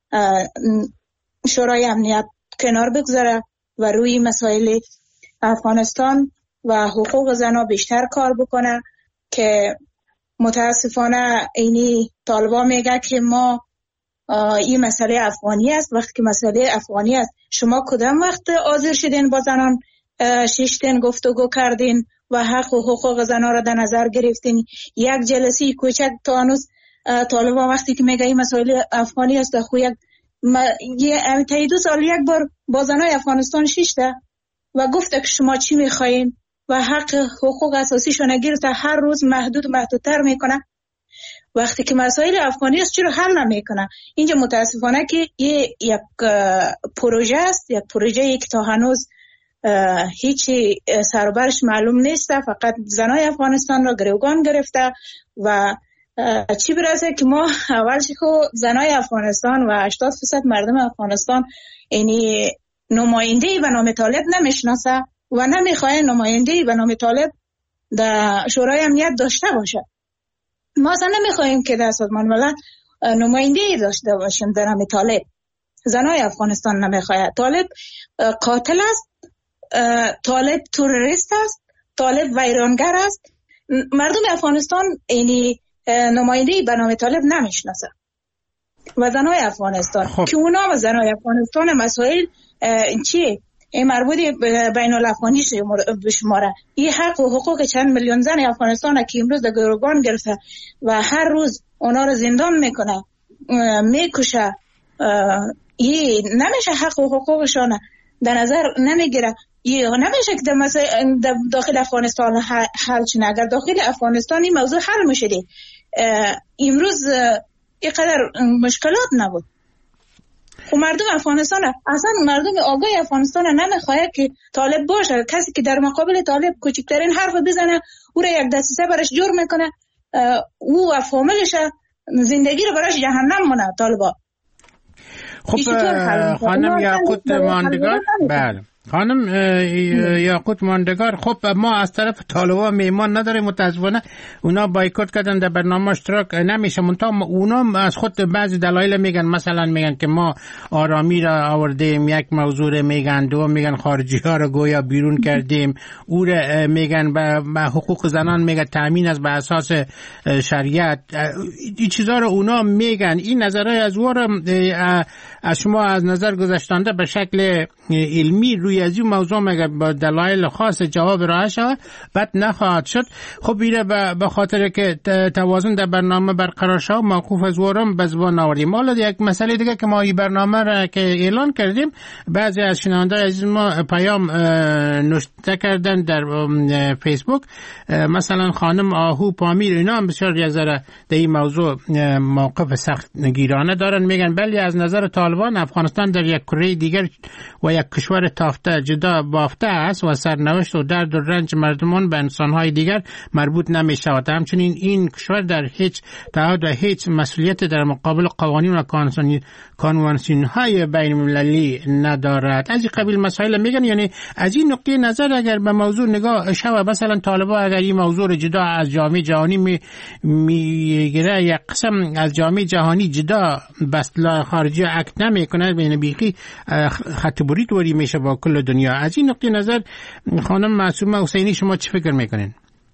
Speaker 16: شورای امنیت کنار بگذاره و روی مسائل افغانستان و حقوق زنها بیشتر کار بکنه که متاسفانه اینی طالبا میگه که ما این مسئله افغانی است. وقتی که مسئله افغانی است شما کدام وقت حاضر شدین با زنان شیشتین گفتگو کردین و حق و حقوق زنها را در نظر گرفتین؟ یک جلسه کوچک تا هنوز طالبا وقتی که میگه این مسئله افغانی است خو طی 2 سال یک بار با زنای افغانستان شیشته و گفته که شما چی میخواین و حق حقوق اساسیشون گرفته، هر روز محدودتر میکنه. وقتی که مسائل افغانی است چرا حل نمیکنه؟ اینجا متاسفانه که یک پروژه است، یک پروژه که تا هنوز هیچی سربرش معلوم نیست، فقط زنای افغانستان را گروگان گرفته و چی برسه که ما اولش که زنای افغانستان و 80% مردم افغانستان اینی نماینده‌ای به نام طالب نمیشناسه و نمیخواه نماینده‌ای به نام طالب در شورای امنیت داشته باشه. ما اصلا نمیخواهیم که در سازمان ملل نماینده‌ای داشته باشیم در نام طالب. زنای افغانستان نمیخواه. طالب قاتل است، طالب تروریست است، طالب ویرانگر است. مردم افغانستان اینی نماینده‌ای به نام طالب نمیشناسه و زنای افغانستان که اونا و زنای افغانستان مسائل چیه؟ این مربوط بین الافغانی بشماره. این حق و حقوق چند میلیون زن افغانستان که امروز در گروگان گرفته و هر روز اونا رو زندان میکنه، میکشه، این نمیشه حق و حقوقشان در نظر نمیگیره. یه نمیشه که در داخل افغانستان حل چنه. اگر داخل افغانستان این موضوع حل میشدی امروز اینقدر مشکلات نبود. و مردم افغانستان اصلا مردم آگاه افغانستان نمیخواه که طالب باشه. کسی که در مقابل طالب کوچکترین حرف بزنه او را یک دسیسه برش جور میکنه، او و فامیلش زندگی رو برش جهنم مونه طالبا.
Speaker 13: خب خانم یاقوت ماندگار، بله خانم یاقوت ماندگار، خب ما از طرف طالبا میمان نداریم متاسفانه. اونا بایکوت کردن، در برنامه اشتراک نمیشه. منتها اونا از خود بعضی دلایل میگن، مثلا میگن که ما آرامی را آوردیم، یک موضوع میگن، دوم میگن خارجی ها را گویا بیرون کردیم، او را میگن به حقوق زنان میگن تامین از به اساس شریعت. این چیزا رو اونا میگن. این نظرهای از از شما از نظر گذاشتنده به شکل علمی روی از این موضوع مگر با دلایل خاص جواب راه شود بد نخواهد شد. خب ایره به خاطر که توازن در برنامه برقرار شد موقوف از ورم به زبان آوردیم. حالا یک مسئله دیگه که ما این برنامه را که اعلان کردیم، بعضی از شنوندگان عزیز ما پیام نوشته کردن در فیسبوک، مثلا خانم آهو پامیر، اینا هم بسیار یک ذره در این موضوع موقف سخت گیرانه دارن. میگن بلی از نظر طالبان افغانستان در یک کره دیگر و یک کشور تافته جدا بافته است و سرنوشت و درد و رنج مردمان به انسانهای دیگر مربوط نمی شود. همچنین این کشور در هیچ تعهد و هیچ مسئولیت در مقابل قوانین و کانونسیون‌های بین المللی ندارد. از این قبیل مسائل میگن. یعنی از این نقطه نظر اگر به موضوع نگاه شود، مثلا طالبا اگر این موضوع جدا از جامعه جهانی میگیره، یک قسم از جامعه جهانی جدا به اصطلاح خارجی اکت نمیکنه، بین بیخی خط برید وری میشه با کل دنیا. از این نقطه نظر خانم معصومه حسینی شما چی فکر میکنین؟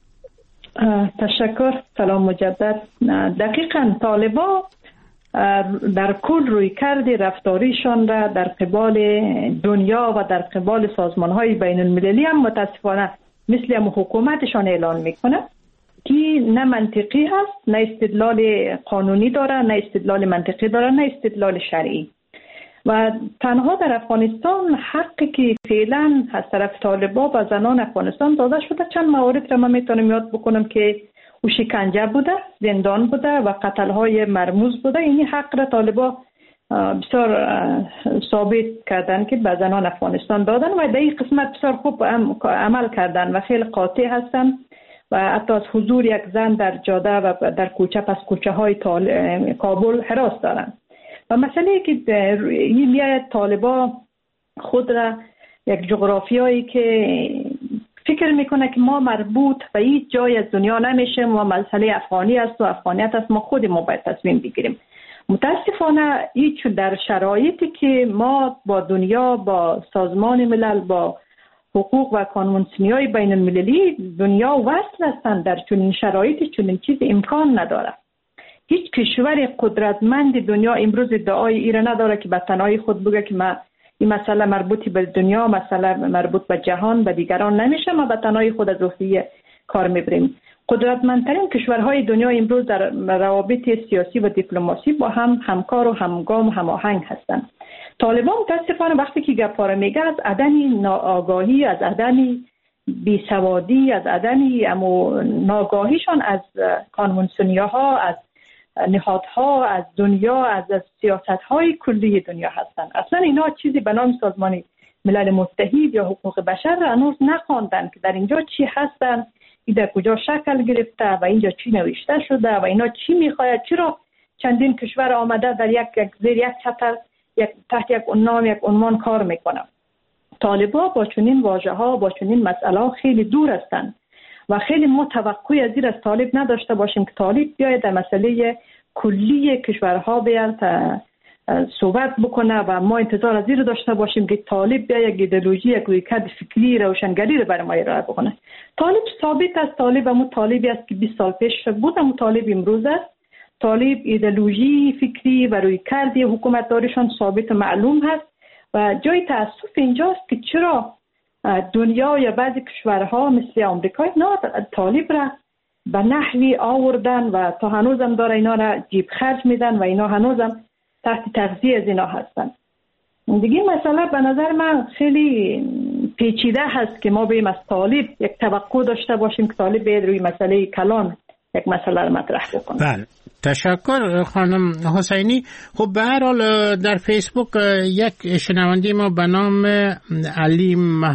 Speaker 15: تشکر. سلام مجدد. دقیقاً طالبا در کل روی کردی رفتاریشان را در قبال دنیا و در قبال سازمان‌های بین المللی هم متاسفانه مثل هم حکومتشان اعلان میکنه که نه منطقی هست، نه استدلال قانونی داره، نه استدلال منطقی داره، نه استدلال شرعی. و تنها در افغانستان حقی که فعلا از طرف طالبان و زنان افغانستان داده شده، چند موارد را من میتونم یاد بکنم که او شکنجه بوده، زندان بوده و قتل‌های مرموز بوده. این حق را طالبان بسیار ثابت کردن که به زنان افغانستان دادن و در این قسمت بسیار خوب عمل کردن و خیلی قاطع هستن و حتی از حضور یک زن در جاده و در کوچه پس کوچه های کابل حراس دارن. و مسئله که این میاد طالبان خود را یک جغرافیایی که فکر میکنه که ما مربوط به هیچ جای از دنیا نمیشیم و مسئله افغانی است و افغانیت است، ما خودمون باید تصمیم بگیریم. متاسفانه هیچ در شرایطی که ما با دنیا، با سازمان ملل، با حقوق و قانون‌سنجی‌های بین المللی دنیا وصل هستند، در چنین شرایطی چنین چیز امکان نداره. هیچ کشور قدرتمند دنیا امروز ادعای ایره نداره که به تنهایی خود بگه که ما این مسئله مربوطی به دنیا، مسئله مربوط به جهان، به دیگران نمیشه، ما به تنهایی خود از روحیه کار میبریم. قدرتمندترین کشورهای دنیا امروز در روابط سیاسی و دیپلماسی با هم همکار و همگام و هماهنگ هستند. طالبان متاسفانه وقتی که گپاره میگه از عدم ناآگاهی، از عدم بیسوادی، از عدم ناگاهیشان از قانون‌سنجی‌ها، از نهادها، از دنیا، از سیاست‌های کلی دنیا هستند. اصلا اینا چیزی به نام سازمان ملل متحد یا حقوق بشر را هنوز نخواندن که در اینجا چی هستند، این در کجا شکل گرفته و اینجا چی نوشته شده و اینا چی میخواید، چرا چندین کشور آمده در یک زیر یک چتر تحت یک عنوان کار میکنه. طالبان با چنین واژه‌ها، با چنین مسئله خیلی دور هستند و خیلی ما توقعی از این از طالب نداشته باشیم که طالب بیاید در مسئله کلی کشورها بیاد صحبت بکنه و ما انتظار از این داشته باشیم که طالب بیاید یک ایدئولوژی، یک رویکرد فکری روشنگری رو برای ما ارائه بکنه. طالب ثابت است، طالب همون طالبی است که 20 سال پیش بود، همون طالب امروز است. طالب ایدئولوژی فکری و رویکرد حکومتداریشان ثابت و معلوم هست و جای تأسف اینجاست که چرا دنیا یا بعضی کشورها مثل آمریکا اینا طالب را به نحوی آوردن و تا هنوزم داره اینا را جیب خرج میدن و اینا هنوزم تحت تغذیه از اینا هستن. دیگه مسئله به نظر من خیلی پیچیده هست که ما بیم از طالب یک توقع داشته باشیم که طالب باید روی مسئله کلان یک مسئله رو مطرح بکنه.
Speaker 13: بله، تشکر خانم حسینی. خب به هر حال در فیسبوک یک شنونده ما به نام علی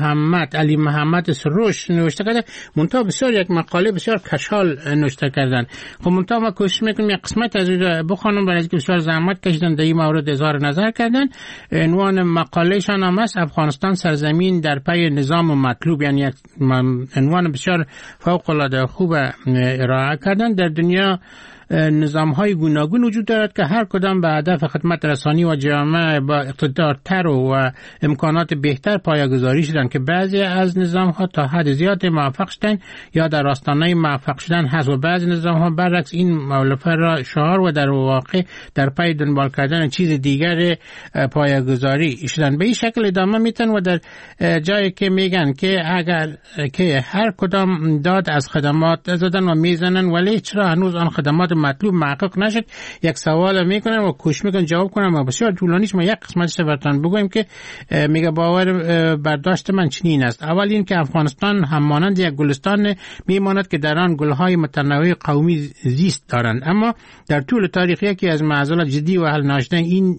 Speaker 13: محمد سروش نوشته کرده، منتها بسیار یک مقاله بسیار کشال نوشته کردن. خب منتها ما کوشش میکنیم یک قسمت از اون بخونم، برای اینکه بسیار زحمت کشیدن در این مورد اظهار نظر کردن. عنوان مقالهشان هم است افغانستان سرزمین در پی نظام مطلوب، یعنی یک عنوان بسیار فوق العاده خوب ارائه کردن. در دنیا نظام‌های گوناگون وجود دارد که هر کدام به هدف خدمت رسانی و جامعه با اقتدارتر و امکانات بهتر پایه‌گذاری شدند که بعضی از نظام‌ها تا حد زیاد موفق شدند یا در آستانه موفق شدن هست و بعضی نظام‌ها برعکس این مولفه را شعار و در واقع در پی دنبال کردن چیز دیگر پایه‌گذاری شدند. به این شکل ادامه میتن و در جایی که میگن که اگر که هر کدام داد از خدمات زدن و میزنن ولی چرا هنوز آن خدمات مطلوب محقق نشد، یک سوال میکنن و کوشش میکنن جواب کنن و بسیار طولانیش ما یک قسمتش براتون بگویم که میگه باور برداشت من چنین است. اول این که افغانستان همانند یک گلستان میماند که در آن گلهای متنوع قومی زیست دارند، اما در طول تاریخ یکی از معضلات جدی و حل ناشده این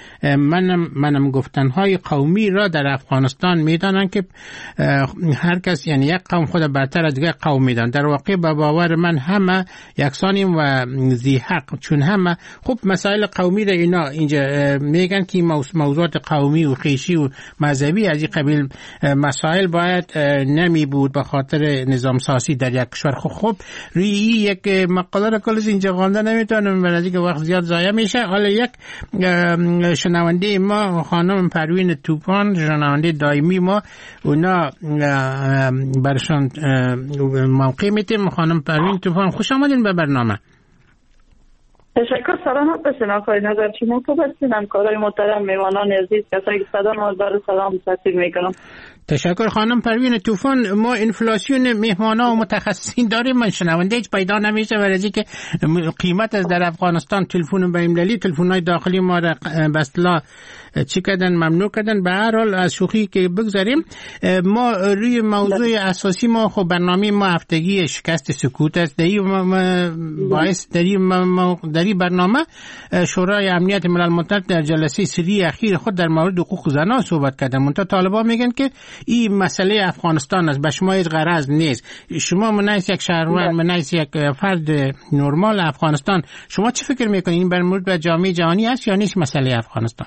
Speaker 13: منم گفتنهای قومی را در افغانستان میدانن که هر کس یعنی یک قوم خود برتر از دیگر قوم میدان. در واقع با باور من همه یکسانیم و ذی حق، چون همه خب مسائل قومی را اینا اینجا میگن که موضوعات قومی و خیشی و مذهبی از این قبیل مسائل باید نمی بود به خاطر نظام سازی در یک کشور. خب روی یک مقاله را کلش اینجا خوانده نمیتونم برای که وقت زیاد ضایع میشه. حالا یک شنونده ما خانم پروین توفان، شنونده دائمی ما، اونا برشان موقع میتیم. خانم پروین توفان خوش آمدین به برنامه.
Speaker 17: تشکر. سلامت باشین آقای نظر شما خوب هستین؟ همکارای محترم، میوانان عزیز، کسایی که صدا ما داره سلام تحصیل میکنم.
Speaker 13: تشکر خانم پروین طوفان. ما انفلاسیون مهمانا و متخصصین داریم، من شنونده هیچ پیدا نمیشه برای که قیمت از در افغانستان تلفن بین‌المللی، تلفن‌های داخلی ما را به اصطلاح چی کردن، ممنوع کردن. به هر حال از شوخی که بگذاریم، ما روی موضوع اساسی ما خب برنامه ما هفتگی شکست سکوت است. در این برنامه شورای امنیت ملل متحد در جلسه سری اخیر خود در مورد حقوق زنان صحبت کردن. منتها طالبان میگن که این مسئله افغانستان است، به شما هیچ غرض نیست. شما منایس یک شهروند، منایس یک فرد نرمال افغانستان، شما چی فکر میکنید این بر مورد جامعه جهانی است یا نیست مسئله افغانستان؟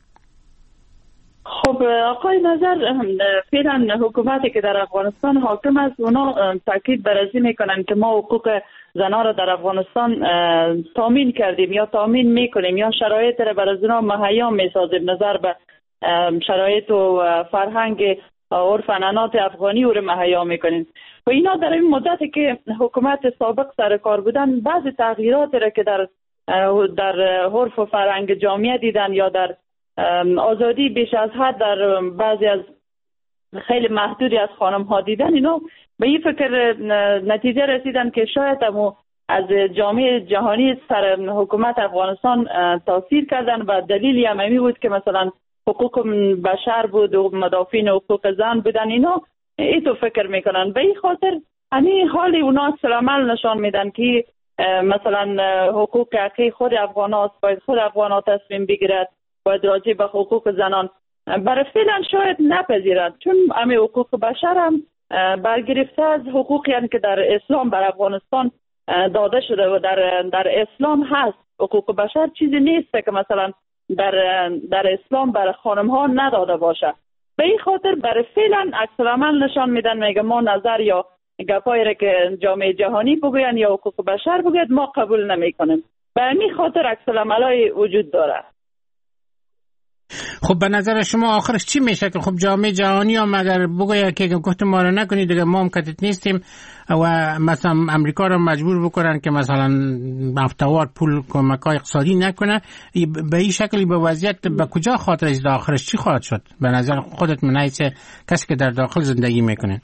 Speaker 17: خب آقای نظر، فعلا حکومتی که در افغانستان حاکم است اونا تاکید بر این میکنن که ما حقوق زنان را در افغانستان تامین کردیم یا تامین میکنیم یا شرایط را برای زنان مهیا میسازیم نظر به شرایط و فرهنگ عرف عنعنات افغانی او را مهیا میکنیم. و اینا در این مدتی که حکومت سابق سر کار بودن بعضی تغییرات را که در عرف و فرهنگ جامعه دیدن یا در آزادی بیش از حد در بعضی از خیلی محدودی از خانم ها دیدن، اینو به این فکر نتیجه رسیدن که شاید هم از جامعه جهانی سر حکومت افغانستان تاثیر کردن و دلیلی هم این بود که مثلا حقوق بشر بود و مدافعین حقوق زن بودن. اینا ایتو فکر میکنن. به این خاطر همین حالی اونا اصل عمل نشان میدن که مثلا حقوق حقیقی خود افغان هاست، باید خود افغان ها تصمیم بگیرد، باید راجع به حقوق زنان برای فعلا شاید نپذیرد، چون همه حقوق بشر هم برگرفته از حقوقی هم که در اسلام بر افغانستان داده شده و در اسلام هست. حقوق بشر چیزی نیست که مثلا در اسلام برای خانم ها نداده باشه. به این خاطر برای فعلا عکس العمل نشان میدن، میگه ما نظر یا گپایی را که جامعه جهانی بگوین یا حقوق بشر بگوید ما قبول نمیکنیم. به همین خاطر عکس العملای وجود داره.
Speaker 13: خب به نظر شما آخرش چی میشه که خب جامعه جهانی هم اگر بگوید که گفت ما رو نکنید دیگه ما هم کتت نیستیم و مثلا امریکا رو مجبور بکنن که مثلا هفته‌وار پول کمک‌های اقتصادی نکنه، به این شکلی به وضعیت به کجا خاطر از آخرش چی خواهد شد به نظر خودت منایس کسی که در داخل زندگی میکنه؟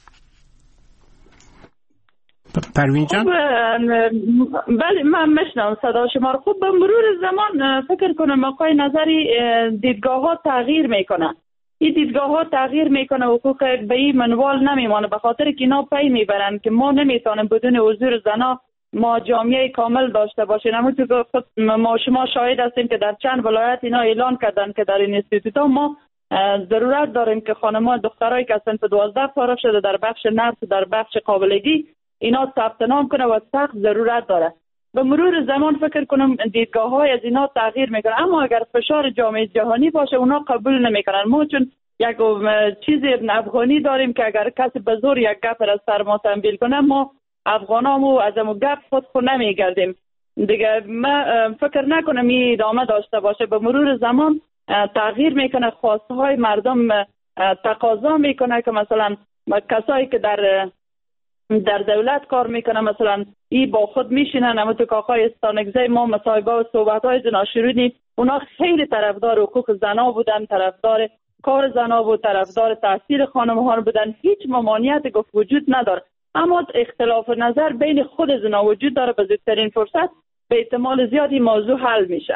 Speaker 13: پروین جان؟
Speaker 17: بله من میشنم صدا شما رو. خوب به مرور زمان فکر کنم آقای نظری دیدگاه ها تغییر میکنه. این دیدگاه ها تغییر میکنه، حقوق به این منوال نمیمانه، به خاطر که اینا پی میبرن که ما نمیتونیم بدون حضور زنا ما جامعه کامل داشته باشیم. همونطور که ما شما شاهد هستیم که در چند ولایت اینا اعلان کردن که در این انستیتوت ها ما ضرورت داریم که خانم‌ها دخترایی که صنف 12 فارغ شده در بخش نرس در بخش قابلگی اینا ثبت نام کنه و سخت ضرورت داره. به مرور زمان فکر کنم دیدگاه های از اینا تغییر میکنه، اما اگر فشار جامعه جهانی باشه اونا قبول نمیکنن. ما چون یک چیز افغانی داریم که اگر کسی به زور یک گپ را سر ما تنبیل کنه ما افغانامو از امو گپ خود نمیگردیم دیگه. ما فکر نکنم این ادامه داشته باشه. به مرور زمان تغییر میکنه، خواسته های مردم تقاضا میکنه که مثلا کسایی که در دولت کار میکنه مثلا ای با خود میشینن. اما تو که آقای استانگزی ما مصاحبه و صحبت های زنا شروعی اونا خیلی طرفدار حقوق زنا بودن، طرفدار کار زنا بود، طرفدار تحصیل خانم ها بودن. هیچ ممانعت گفت وجود نداره، اما اختلاف نظر بین خود زنا وجود داره. به زودترین فرصت به احتمال زیادی موضوع حل میشه.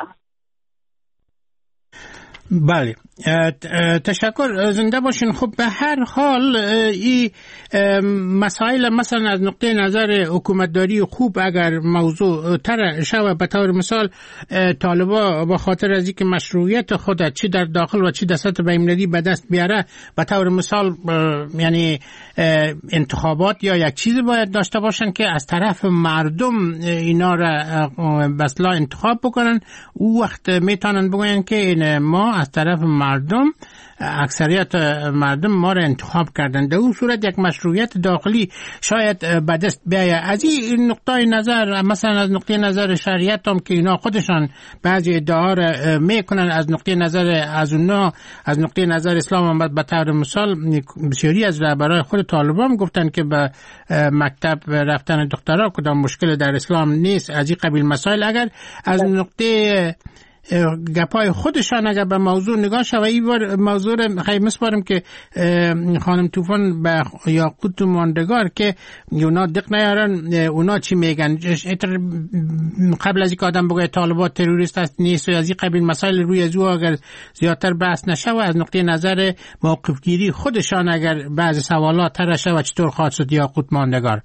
Speaker 13: بله تشکر، زنده باشین. خب به هر حال این مسائل مثلا از نقطه نظر حکومتداری خوب اگر موضوع تر شود، به طور مثال طالبا با خاطر از اینکه مشروعیت خود چی در داخل و چی در سطح بین‌المللی به دست بیاره، به طور مثال یعنی انتخابات یا یک چیزی باید داشته باشن که از طرف مردم اینا را به اصطلاح انتخاب بکنن. او وقت میتونن بگوین که ما از طرف مردم، اکثریت مردم ما را انتخاب کردن. در اون صورت یک مشروعیت داخلی شاید به دست بیاید. از این نقطه نظر مثلا از نقطه نظر شریعت هم که اینا خودشان بعضی ادعا را میکنن، از نقطه نظر از اونا از نقطه نظر اسلام هم به طور مثال بسیاری از رهبرای خود طالبان گفتن که به مکتب رفتن دخترها کدام مشکل در اسلام نیست. از این قبیل مسائل اگر از نقطه گپای خودشان اگر به موضوع نگاه شد و این بار موضوع خیلی مسپارم که خانم طوفان به یاقوت ماندگار که اونا دق نیارن اونا چی میگن. قبل از اینکه آدم بگه طالبان تروریست است نیست و از این قبیل مسائل روی از او اگر زیادتر بحث نشه و از نقطه نظر موقفگیری خودشان اگر بعض سوالات طرح شه و چطور خواهد شد یاقوت ماندگار.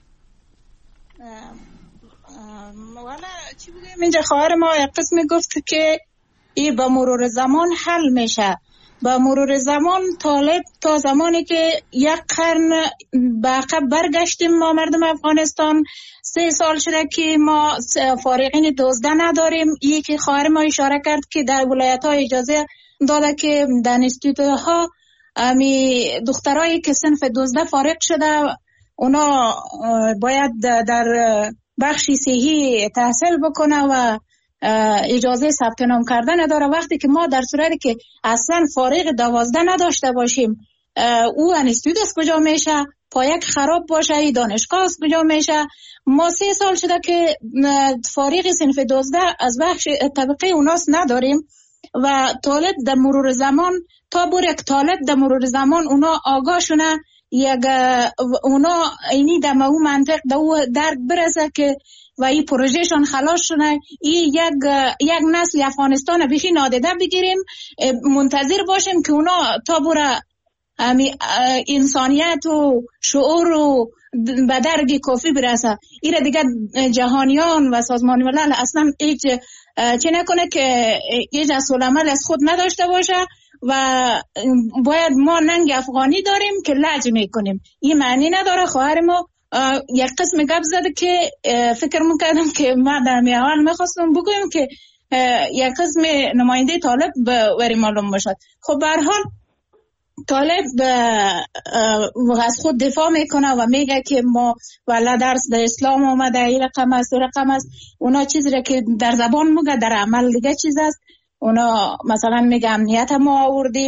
Speaker 16: چی بگیم اینجا خواهر ما یک قسم گفت که این با مرور زمان حل میشه. با مرور زمان طالب تا زمانی که یک قرن به عقب برگشتیم ما مردم افغانستان 3 سال شده که ما فارغین 12 نداریم. یکی خواهر ما اشاره کرد که در ولایت ها اجازه داده که در انستیتوت ها دخترایی که صنف 12 فارغ شده اونا باید در بخشی صحی تحصیل بکنه و اجازه ثبت نام کردن نداره. وقتی که ما در صورتی که اصلا فارغ 12 نداشته باشیم او انستیتوت از کجا میشه؟ پایک خراب باشه دانشگاه از کجا میشه؟ ما 3 سال شده که فارغ صنف 12 از بخش طبقه اوناس نداریم و طالب در مرور زمان تا برک طالب در مرور زمان اونا آگاه شونه یک اونا اینی در مو منطق درک برسه که و این پروژهشان خلاص شونه این یک نسل افغانستان بیخی نادیده بگیریم منتظر باشیم که اونا تا بره انسانیت و شعور و به درجه کافی برسه. این دیگه جهانیان و سازمان ملل اصلا هیچ چه نکنه که هیچ اصول عمل از خود نداشته باشه و باید ما ننگ افغانی داریم که لج میکنیم. این معنی نداره. خواهر ما یک قسم گپ زده که فکر میکردم که ما در اول میخواستم بگویم که یک قسم نماینده طالب وری معلوم باشد. خب به هر حال طالب از خود دفاع میکنه و میگه که ما والا درس در اسلام آمده این رقم است اونا چیزی را که در زبان میگه در عمل دیگه چیز است. اونا مثلا میگه امنیت ما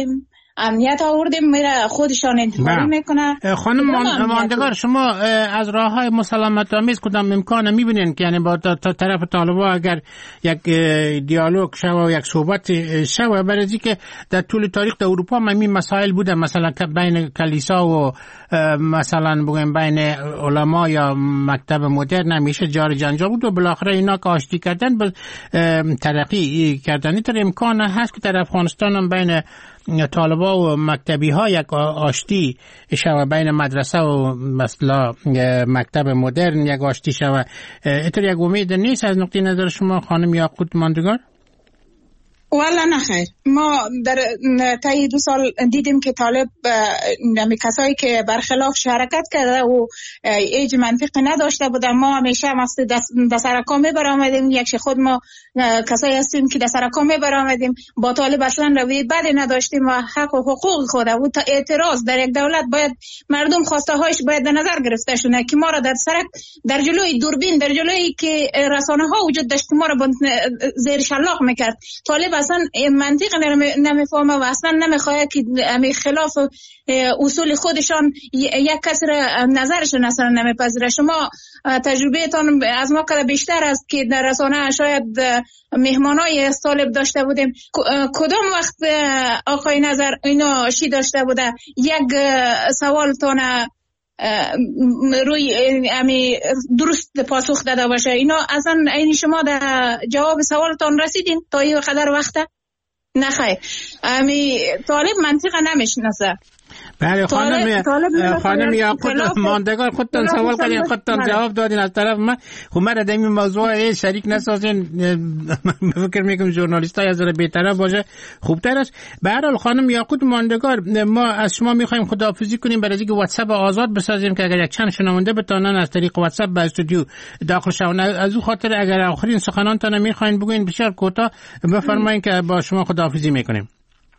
Speaker 16: آوردیم میره خودشان انتظاری میکنه.
Speaker 13: خانم ماندگار شما از راه های مسالمت آمیز کدام امکان میبینین که یعنی با طرف طالبا اگر یک دیالوگ شوه و یک صحبت شوه؟ برای از که در طول تاریخ در اروپا همین مسائل بوده، مثلا بین کلیسا و مثلا بگیم بین علما یا مکتب مدرن همیشه جار جنجال بود و بالاخره اینا که آشتی کردن به ترقی کردن. اینطور امکان هست که در افغانستان هم بین طالبا و مکتبی ها یک آشتی شوه، بین مدرسه و مثلا مکتب مدرن یک آشتی شوه؟ اینطور یک امید نیست از نقطه نظر شما خانم یاقوت ماندگار؟
Speaker 16: والا نخیر. ما در طی 2 سال دیدیم که طالب کسایی که برخلاف حرکت کرده و ایج منطقی نداشته بودن ما همیشه در سرکا میبرآمدیم. یک خود ما کسایی هستیم که در سرکا میبرآمدیم با طالب اصلا رویه بدی نداشتیم و حق و حقوق خود و اعتراض در یک دولت باید مردم خواسته هایش باید در نظر گرفته شونه که ما را در سرک در جلوی دوربین در جلوی که رسانه ها وجود داشت ما را زیر شلاق میکرد. طالب اصلا منطق نمیفهمه و اصلا نمیخواد که خلاف اصول خودشان یک کسی را نظرشون اصلا نمیپذیره. شما تجربهتان از ما کده بیشتر است که در رسانه شاید مهمانای از طالب داشته بودیم. کدام وقت آقای نظر اینا شی داشته بوده یک سوال تانه روی درست پاسخ داده باشه؟ اینا اصلا این شما در جواب سوالتان رسیدین تا این قدر وقته؟ نخیر. طالب منطق نمیشناسه.
Speaker 13: بله خانم یاقوت ماندگار خودتان سوال کردین خودتان جواب دادین از طرف من. خب من در این موضوع شریک نسازین. فکر میکنم ژورنالیستای از بی‌طرف باشه خوبتر است. به هر حال خانم یاقوت ماندگار ما از شما میخوایم خداحافظی کنیم برای اینکه واتساپ آزاد بسازیم که اگر یک چند شنونده بتونن از طریق واتساپ به استودیو داخل شون. از اون خاطر اگر آخرین سخنانتان میخواین بگوین بسیار کوتاه بفرمایید که با شما خداحافظی میکنیم.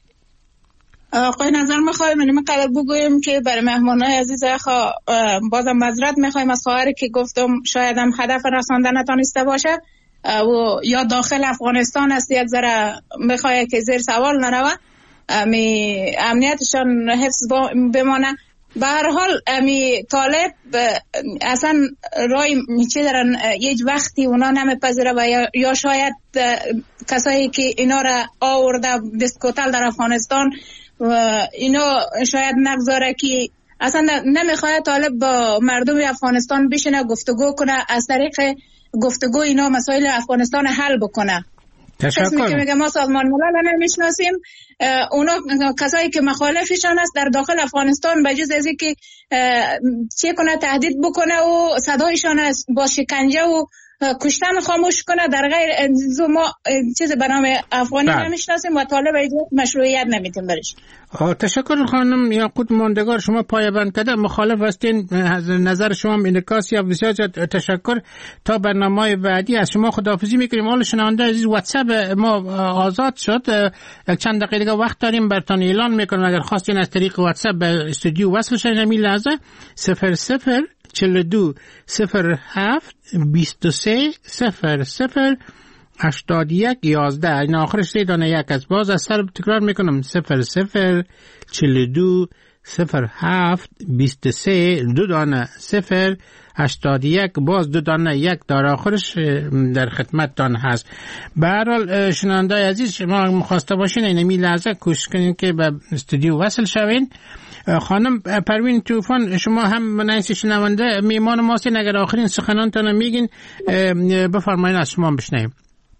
Speaker 16: آقای نظر میخوایم من قدر بگویم که برای مهمانای عزیز بازم معذرت میخوایم از خواهری که گفتم شاید هم هدف رساندن نتونسته باشه و یا داخل افغانستان است یک ذره میخواد که زیر سوال نروه امنیتشان حفظ بمانه. به هر حال امی طالب اصلا رای میچه دارن یک وقتی اونا نمیپذیره و یا شاید کسایی که اینا را آورده بسکوتل در افغانستان اینا شاید نگذاره که اصلا نمیخواد طالب با مردم افغانستان بشینه گفتگو کنه، از طریق گفتگو اینا مسائل افغانستان حل بکنه.
Speaker 13: تشکر.
Speaker 16: که میگه ما سازمان ملل نمیشناسیم، اونا کسایی که مخالفشان است در داخل افغانستان بجز از اینکه چه کنه تهدید بکنه و صدایشان با شکنجه و کشتن خاموش کنه، در غیر ما چیز به نام افغانی نمیشناسیم و طالب مشروعیت نمیتیم برش.
Speaker 13: تشکر خانم یاقوت ماندگار، شما پایبند کرده مخالف هستین، نظر شما انعکاس یا بسیار تشکر. تا برنامه بعدی از شما خداحافظی میکنیم. حالا شنونده عزیز واتساپ ما آزاد شد، چند دقیقه دیگه وقت داریم براتون اعلان میکنم اگر خواستین از طریق واتساپ به استودیو وصل شین همین لحظه 00 42 07 23 00 81 11. این آخرش 3 دانه یک از باز از سر تکرار میکنم 00 42 07 23 2 دانه 0 81 باز 2 دانه 1 در آخرش در خدمتتان هست. به هر حال شنونده عزیز شما مخواسته باشین اینمی لحظه کوشش کنین که به استودیو وصل شوین. خانم پروین طوفان شما هم منعکس شنونده میمان ماستین، اگر آخرین سخنانتان میگین بفرمایید از شما بشنویم.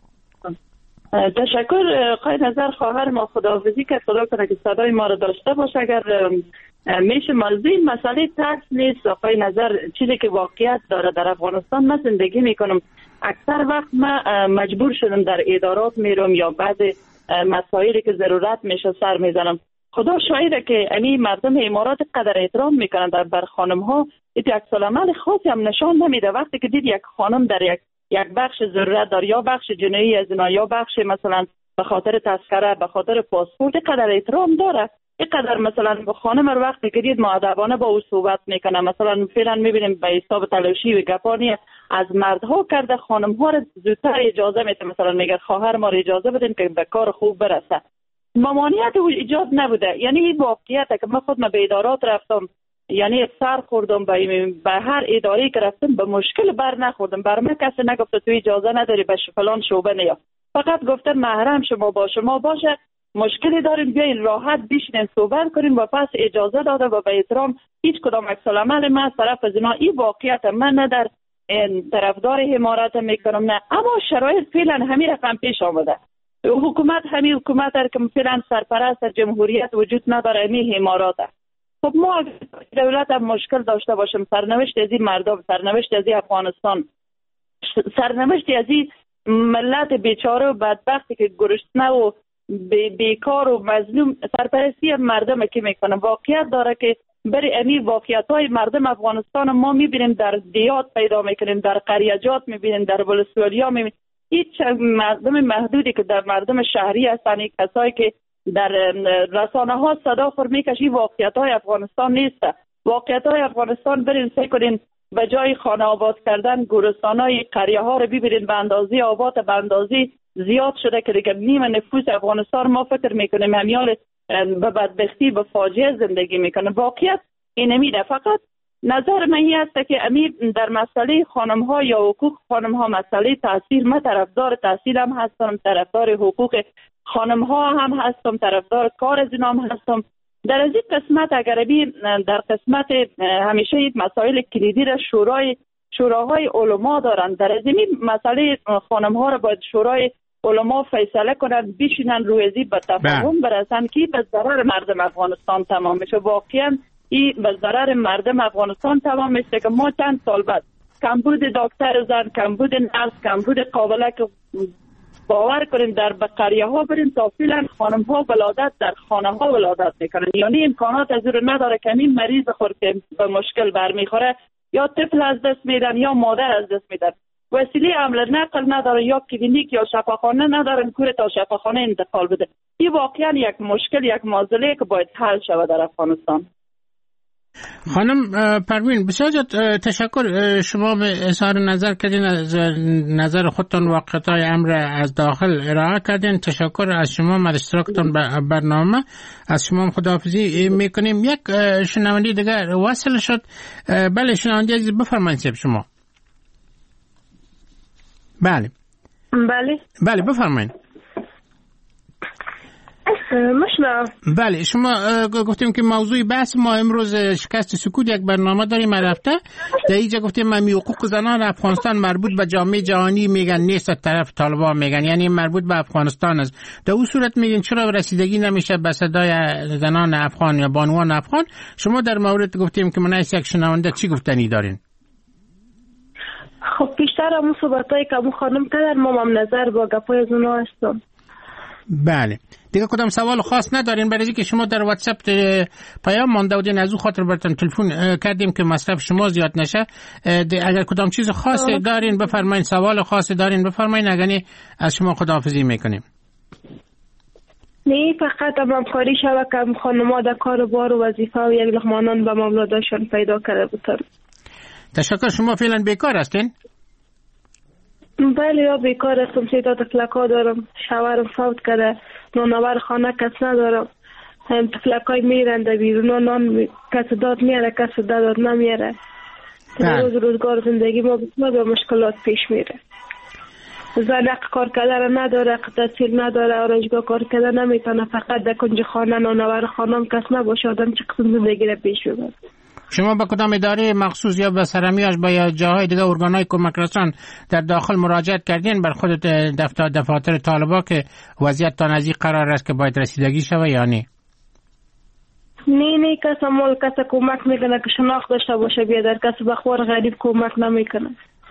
Speaker 17: تشکر. قید نظر خواهر ما خداحافظی که خدا کنه که صدای ما رو داشته باشه. اگر میشه موضوع مسئله ترس نیست. آقای نظر چیزی که واقعیت داره در افغانستان من زندگی میکنم، اکثر وقت من مجبور شدم در ادارات میرم یا بعد مسائلی که ضرورت میشه سر میزنم. خدا شاهده که امی مردم امارات قدر احترام میکنن بر خانم ها، یک عکس‌العمل خاصی هم نشان نمیده. وقتی که دید یک خانم در یک بخش ضرورت داره یا بخش جنایی از اینا یا بخش مثلا به خاطر تذکره به خاطر پاسپورت قدر احترام داره، اینقدر مثلا به خانم رو وقتی که دید مؤدبانه با او صحبت میکنه. مثلا فعلا میبینیم به حساب تلاشی و گپانی از مردها کرده خانم ها رو زودتر اجازه میده، مثلا میگه خواهر ما رو اجازه بدین که به کار خوب برسه. ممانعت ایجاد نبوده. یعنی این واقعیته که من خودم به ادارات رفتم، یعنی سر خوردم به هر اداره که رفتم به مشکل بر نخوردم. بر من کسی نگفته تو اجازه نداری به فلان شعبه نیا، فقط گفتن محرم شما با شما باشه، مشکلی داریم بیاین راحت بشینین صحبت کنین و پس اجازه داده و به احترام هیچ کدام عکس‌العمل من طرف از اینا. این واقعیت من نه در طرفدار حمایت میکنم نه، اما شرایط فعلا همین رقم پیش آمده. حکومت همین حکومت هر که فعلا سرپرست جمهوریت وجود نداره، همین حمایت. خب ما دولت هم مشکل داشته باشیم، سرنوشت از این مردم، سرنوشت از این افغانستان، سرنوشت از این ملت بیچاره و بدبختی که گرسنه و بیکار و مظلوم سرپرستی مردم که میکنه. واقعیت داره که برای امی واقعیت‌های مردم افغانستان ما میبینیم در دیات پیدا میکنیم، در قریجات میبینیم، در ولسوالیا میبینیم. هیچ مردم محدودی که در مردم شهری هستن، کسایی که در رسانه ها صدا خور میکشی واقعیت‌های افغانستان نیست. واقعیت‌های افغانستان برین سعی کنین به جای خانه آباد کردن گورستان‌های قریه ها رو ببینین به اندازه آباد به اندازه زیاد شده که دیگه نیم نفوس افغانستان ما فکر میکنیم همیال به بدبختی به فاجعه زندگی میکنه. واقعیت این میده. فقط نظر من این است که امیر در مسئله خانم ها یا حقوق خانم ها مسئله تحصیل، من طرفدار تحصیل هم هستم، طرفدار حقوق خانم ها هم هستم، طرفدار کار از اینا هم هستم. در از این قسمت اگر در قسمت همیشه مسائل کلیدی را شوراهای علما دارن، در از این مسئله خانم ها را باید شورای علما فیصله کنن، بشینن روی به تفاهم برسن که به ضرر مردم افغانستان تمام میشه. واقعا این به ضرر مردم افغانستان تمام میشه که ما چند سال بعد کمبود دکتر زن، کمبود نرس، کمبود قابله که باور کنیم در قریه ها بریم تا فعلا خانم ها ولادت در خانه ها ولادت میکنن، یعنی امکانات از رو نداره که این مریض خود که به مشکل برمیخوره یا طفل از دست میدن یا مادر از دست میدن، وسیله حمل نقل نداره یا کلینیک یا شفاخانه ندارن کوره تا شفاخانه انتقال بده. این واقعا یک مشکل، یک معضله که باید حل شود در افغانستان.
Speaker 13: خانم پروین بسیار تشکر، شما به اظهار نظر کردین، از نظر خودتان واقعیت‌های امر از داخل ارائه کردین. تشکر از شما، مر اشتراکتان برنامه. از شما خداحافظی میکنیم. یک شنونده دیگر وصل شد. بله شنونده عزیز بفرمایید شما. بله بفرمایید. بله شما گفتیم که موضوع بحث ما امروز شکست سکوت یک برنامه داریم رفته. در اینجا گفتیم حقوق زنان افغانستان مربوط به جامعه جهانی میگن نیست، از طرف طالبان میگن یعنی مربوط به افغانستان است. در اون صورت میگن چرا رسیدگی نمیشه به صدای زنان افغان یا بانوان افغان؟ شما در مورد گفتیم که منعکس یک شنونده چی گفتنی دارین؟
Speaker 18: خب بیشتر همون صحبتایی که همون خانم کردن ما هم نظر با گپای از اونا هستم.
Speaker 13: بله دیگه کدام سوال خاص ندارین؟ برای که شما در واتساپ پیام مانده بودین از اون خاطر براتون تلفن کردیم که مصرف شما زیاد نشه. اگر کدام چیز خاصی دارین بفرمایید، سوال خاصی دارین بفرمایید، اگر از شما خداحافظی میکنیم.
Speaker 18: نه فقط همکاری شوه که خانم‌ها در کار بار و وظیفه و یک لقمانان به مولادشان پیدا کرده بودن.
Speaker 13: تشکر. شما فعلا بیکار هستین؟
Speaker 18: بله یا بیکار هستم، تعداد تفلک‌ها دارم، شوهرم فوت کرده، نانآور خانه کس ندارم، تفلک‌های میرنده بیرون، نان کس داد میاره کس داد نمیاره. روز روزگار زندگی ما بسیار مشکلات پیش میره. زن کار کردن نداره، تحصیل نداره، آرایشگاه کار کردن نمیتونه، فقط در کنج خانه نانآور خانم کس نباشه آدم چه قسم زندگی را پیش ببره.
Speaker 13: شما به کدام اداره مخصوص یا به سرمیاش با یا جاهای دیگه ارگانهای کمک رسان در داخل مراجعت کردین بر خود دفاتر طالبا که وضعیت تا نزدیک قرار است که باید رسیدگی شوه یا نه؟
Speaker 18: نه کس مول کس کمک میکنه که شناخت داشته باشه بیادر، کس بخوار غریب کمک نمیکنه.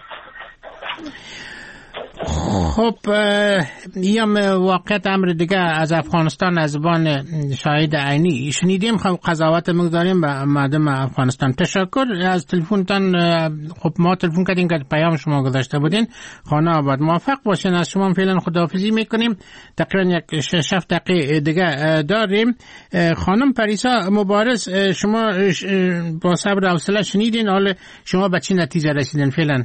Speaker 13: خب یم واقعیت امر دیگه از افغانستان از زبان شاهد عینی شنیدیم. قضاوت مقداریم به مردم افغانستان. تشکر از تلفنتان. خب ما تلفن کردیم که پیام شما گذاشته بودین. خانه آباد موفق باشین. از شما فعلا خداحافظی میکنیم. تقریبا یک 6 دقیقه دیگه داریم. خانم پریسا مبارز، شما با صبر و حوصله شنیدین، حالا شما به چی نتیجه رسیدین فعلا؟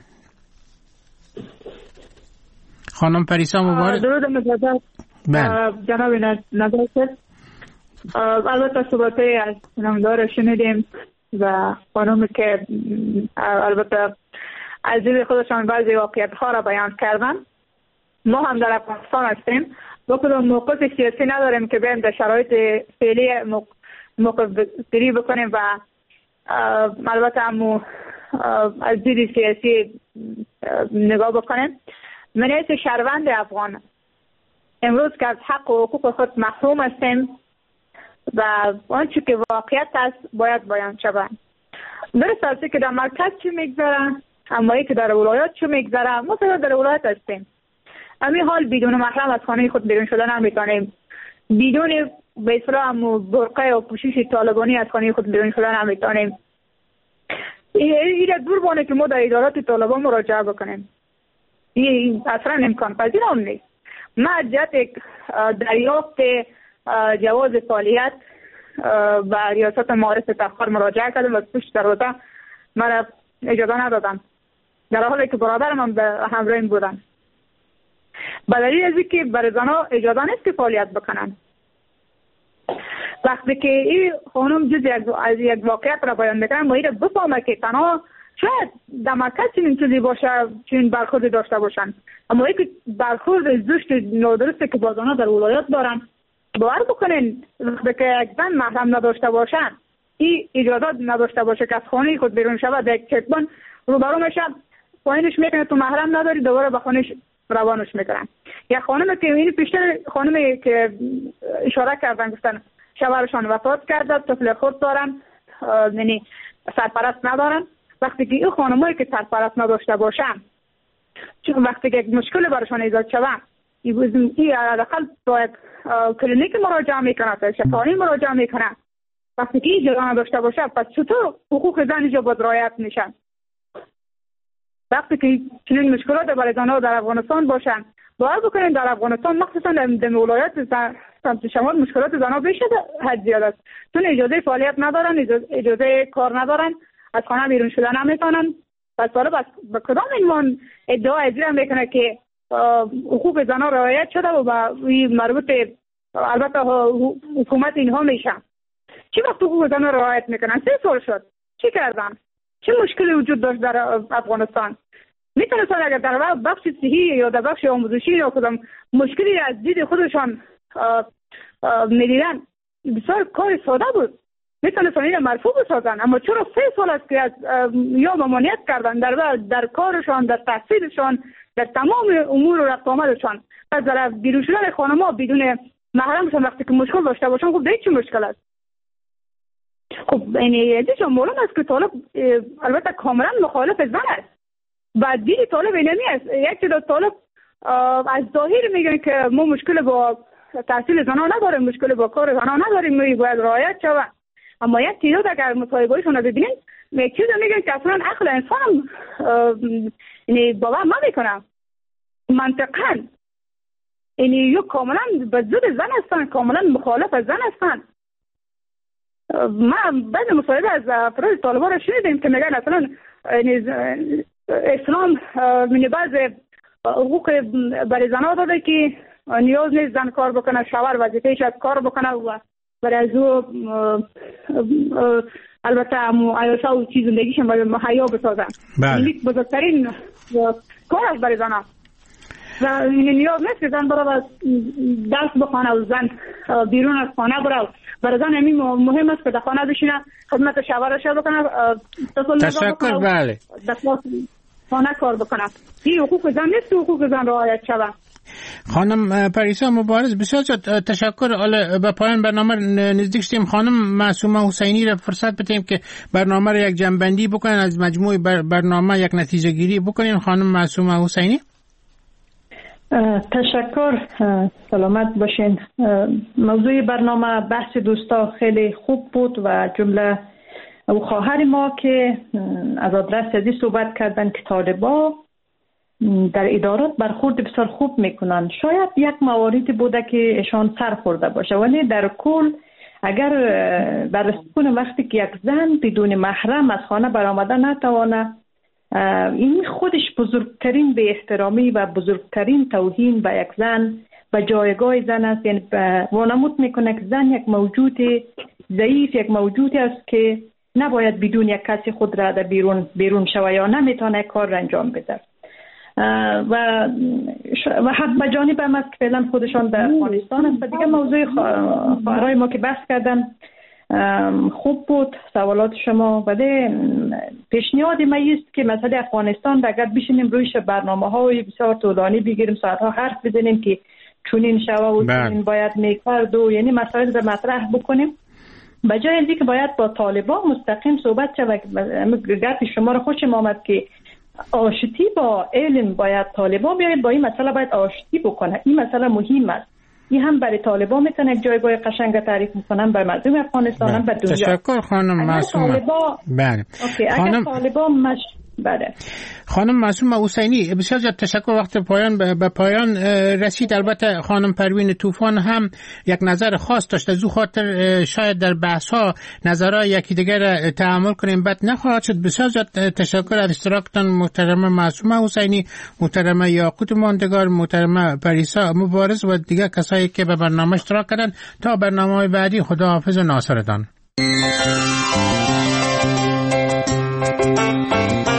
Speaker 13: خانم پریسا مبارک.
Speaker 14: درود مجدد جناب نظر. البته صحبت‌های از نامدار شنیدیم و خانم که البته از دید خودشان بعضی واقعیت‌ها را بیان کردن. ما هم در افغانستان هستیم، با کدام موقف سیاسی نداریم که بریم در شرایط فعلی موقف گیری بکنیم و البته هم از دید سیاسی نگاه بکنیم. من از شهروند افغان امروز که از حق و حقوق خود محروم هستیم و آنچه که واقعیت است باید بیان شود. درست است که در مرکز چی میگذره، اما که در ولایات چی میگذره. ما فقط در ولایات هستیم. همین حال بدون محرم از خانه خود بیرون شدن نمیتونیم، بدون به اصطلاح برقه و پوشش طالبانی از خانه خود بیرون شدن نمیتونیم. این دور بانه که ما در ادارات طالبان مراجعه بکنیم، این اصلا امکان پذیر هم نیست. من جهت دریافت جواز فعالیت و ریاست معارف تخار مراجعه کردم و پشت دروازه مرا اجازه ندادن، در حالی که برادرم هم به همراهیم بودن. به دلیل از اینکه برای زنها اجازه نیست که فعالیت بکنن. وقتی که این خانم جز از یک واقعیت را بیان میکنن، ما این بفهمه که تنها شاید در مرکز چنین چیزی باشه، چنین برخورد داشته باشن، اما اینکه برخورد زشت نادرسته که با زنها در ولایات دارن، باور بکنین وقتی که یک زن محرم نداشته باشن، این اجازه نداشته باشه که از خانه خود بیرون شود، یک چکمن روبرو میشه، پایینش میکنه تو محرم نداری، دوباره به خانهش روانش میکنن. یا خانمی که این پیشتر خانمی که اشاره کردن گفتن شوهرشان وفات کرده، طفل خود دارن، یعنی سرپرست ندارن. وقتی که این خانمایی که سرپرست نداشته باشن، چون وقتی که مشکل براشون ایجاد شود، این حداقل با یک کلینیک مراجعه میکنه، تا شفاهی مراجعه میکنه. وقتی که این جرا نداشته باشه، پس چطور حقوق زن اینجا باید رعایت میشن؟ وقتی که چنین مشکلات برای زنها در افغانستان باشن، باید بکنین در افغانستان مخصوصا در ولایات سمت شمال مشکلات زنها بیش از حد زیاد است، چون اجازه فعالیت ندارن، اجازه کار ندارن، از خانه بیرون شدن نمیتونن. پس حالا به کدام عنوان ادعا ازرام میکنه که حقوق زنها رعایت شده و به مربوط البته حکومت اینها میشه؟ چی وقت حقوق زنها رعایت میکنن؟ 3 سال شد، چی کردن؟ چه مشکلی وجود داشت در افغانستان؟ میتونستن اگر در بخش صحی یا در بخش آموزشی یا کدام مشکلی از دید خودشان میدیدن، بسیار کار ساده بود، میتونستن این مرفوع بسازن. اما چرا 3 سال است که از یا ممانعت کردن در کارشان، در تحصیلشان، در تمام امور و رفت آمدشان؟ پس در بیرون شدن خانم‌ها بدون محرمشان وقتی که مشکل داشته باشن، خب چه مشکل است؟ خب یعنی دیگه معلوم است که طالب البته کاملا مخالف زن است. بعد دید طالب اینمی است، یک تعداد طالب از ظاهر میگن که ما مشکل با تحصیل زنها نداریم، مشکل با کار زنها نداریم، ما باید رعایت شود. اما یک تعداد اگر مصاحبه‌هایشون رو ببینید، یک چیز میگن که اصلا عقل انسان یعنی باور نمیکنه منطقاً. یعنی یا کاملا به ضد زن هستن، کاملا مخالف زن هستن. ما بعضی مصاحبه از افراد طالبان رو شنیدیم که میگن اصلا اسلام من بعض حقوق برای زنها داده که نیاز نیست زن کار بکنه، شوهر وظیفه‌اش از کار بکنه و برای از او البته عیاشا و چیز زندگیشون برای حیا بسازن. این بزرگترین کار است برای زنها و نیاز نیست که زن برای درس بخونه و زن بیرون از خانه بره. برای زن همین مهم است که در خانه بشینه، خدمت شوهرش بکنه،
Speaker 13: تشکر. بله،
Speaker 14: خانه کار بکنه. این حقوق زن نیست که حقوق زن رعایت شود.
Speaker 13: خانم پریسا مبارز، بسیار تشکر. حالا به پایان برنامه نزدیک شدیم. خانم معصومه حسینی را فرصت بدیم که برنامه را یک جنبندی بکنن، از مجموع برنامه یک نتیجه گیری بکنین. خانم معصومه حسینی.
Speaker 15: تشکر، سلامت باشین. موضوع برنامه بحث دوستا خیلی خوب بود و جمله او خواهر ما که از آدرس ازی صحبت کردن که طالبا در ادارات برخورد بسیار خوب میکنن. شاید یک مواردی بوده که ایشان سر خورده باشه، ولی در کل اگر در سکون وقتی که یک زن بدون محرم از خانه برآمدن نتوانه، این خودش بزرگترین به احترامی و بزرگترین توهین به یک زن و جایگاه زن است. یعنی وانمود میکنه که زن یک موجود ضعیف، یک موجودی است که نباید بدون یک کسی خود را در بیرون شود یا نمیتونه کار را انجام بده. و حد به جانب هم است که فعلا خودشان در افغانستان است. و دیگه موضوع خواهرای ما که بحث کردن خوب بود سوالات شما، ولی پیشنهاد ما است که مثلا افغانستان اگر بشینیم رویش برنامه‌های بسیار طولانی بگیریم، ساعت‌ها حرف بزنیم که چونین شوه و چونین باید میکرد و یعنی مسائل را مطرح بکنیم، به جای اینکه که باید با طالبان مستقیم صحبت شود. گرد شما را خوشم آمد که آشتی با علم باید طالبان بیاید، با این مسئله باید آشتی بکنه. این مسئله مهم است. این هم برای طالبان میتونه یک جایگاه قشنگ تعریف میکنن بر مردم افغانستان هم بر دنیا.
Speaker 13: تشکر خانم معصومه.
Speaker 15: بله. اگر طالبان بله.
Speaker 13: خانم معصومه حسینی، بسیار زیاد تشکر. وقت پایان به پایان رسید. البته خانم پروین طوفان هم یک نظر خاص داشت، از او خاطر شاید در بحث ها نظرهای یکی دیگر تحمل کنیم بد نخواهد شد. بسیار زیاد تشکر از اشتراکتان محترمه معصومه حسینی، محترمه یاقوت ماندگار، محترمه پریسا مبارز و دیگر کسایی که به برنامه اشتراک کردند. تا برنامه بعدی، خداحافظ و ناصرتان.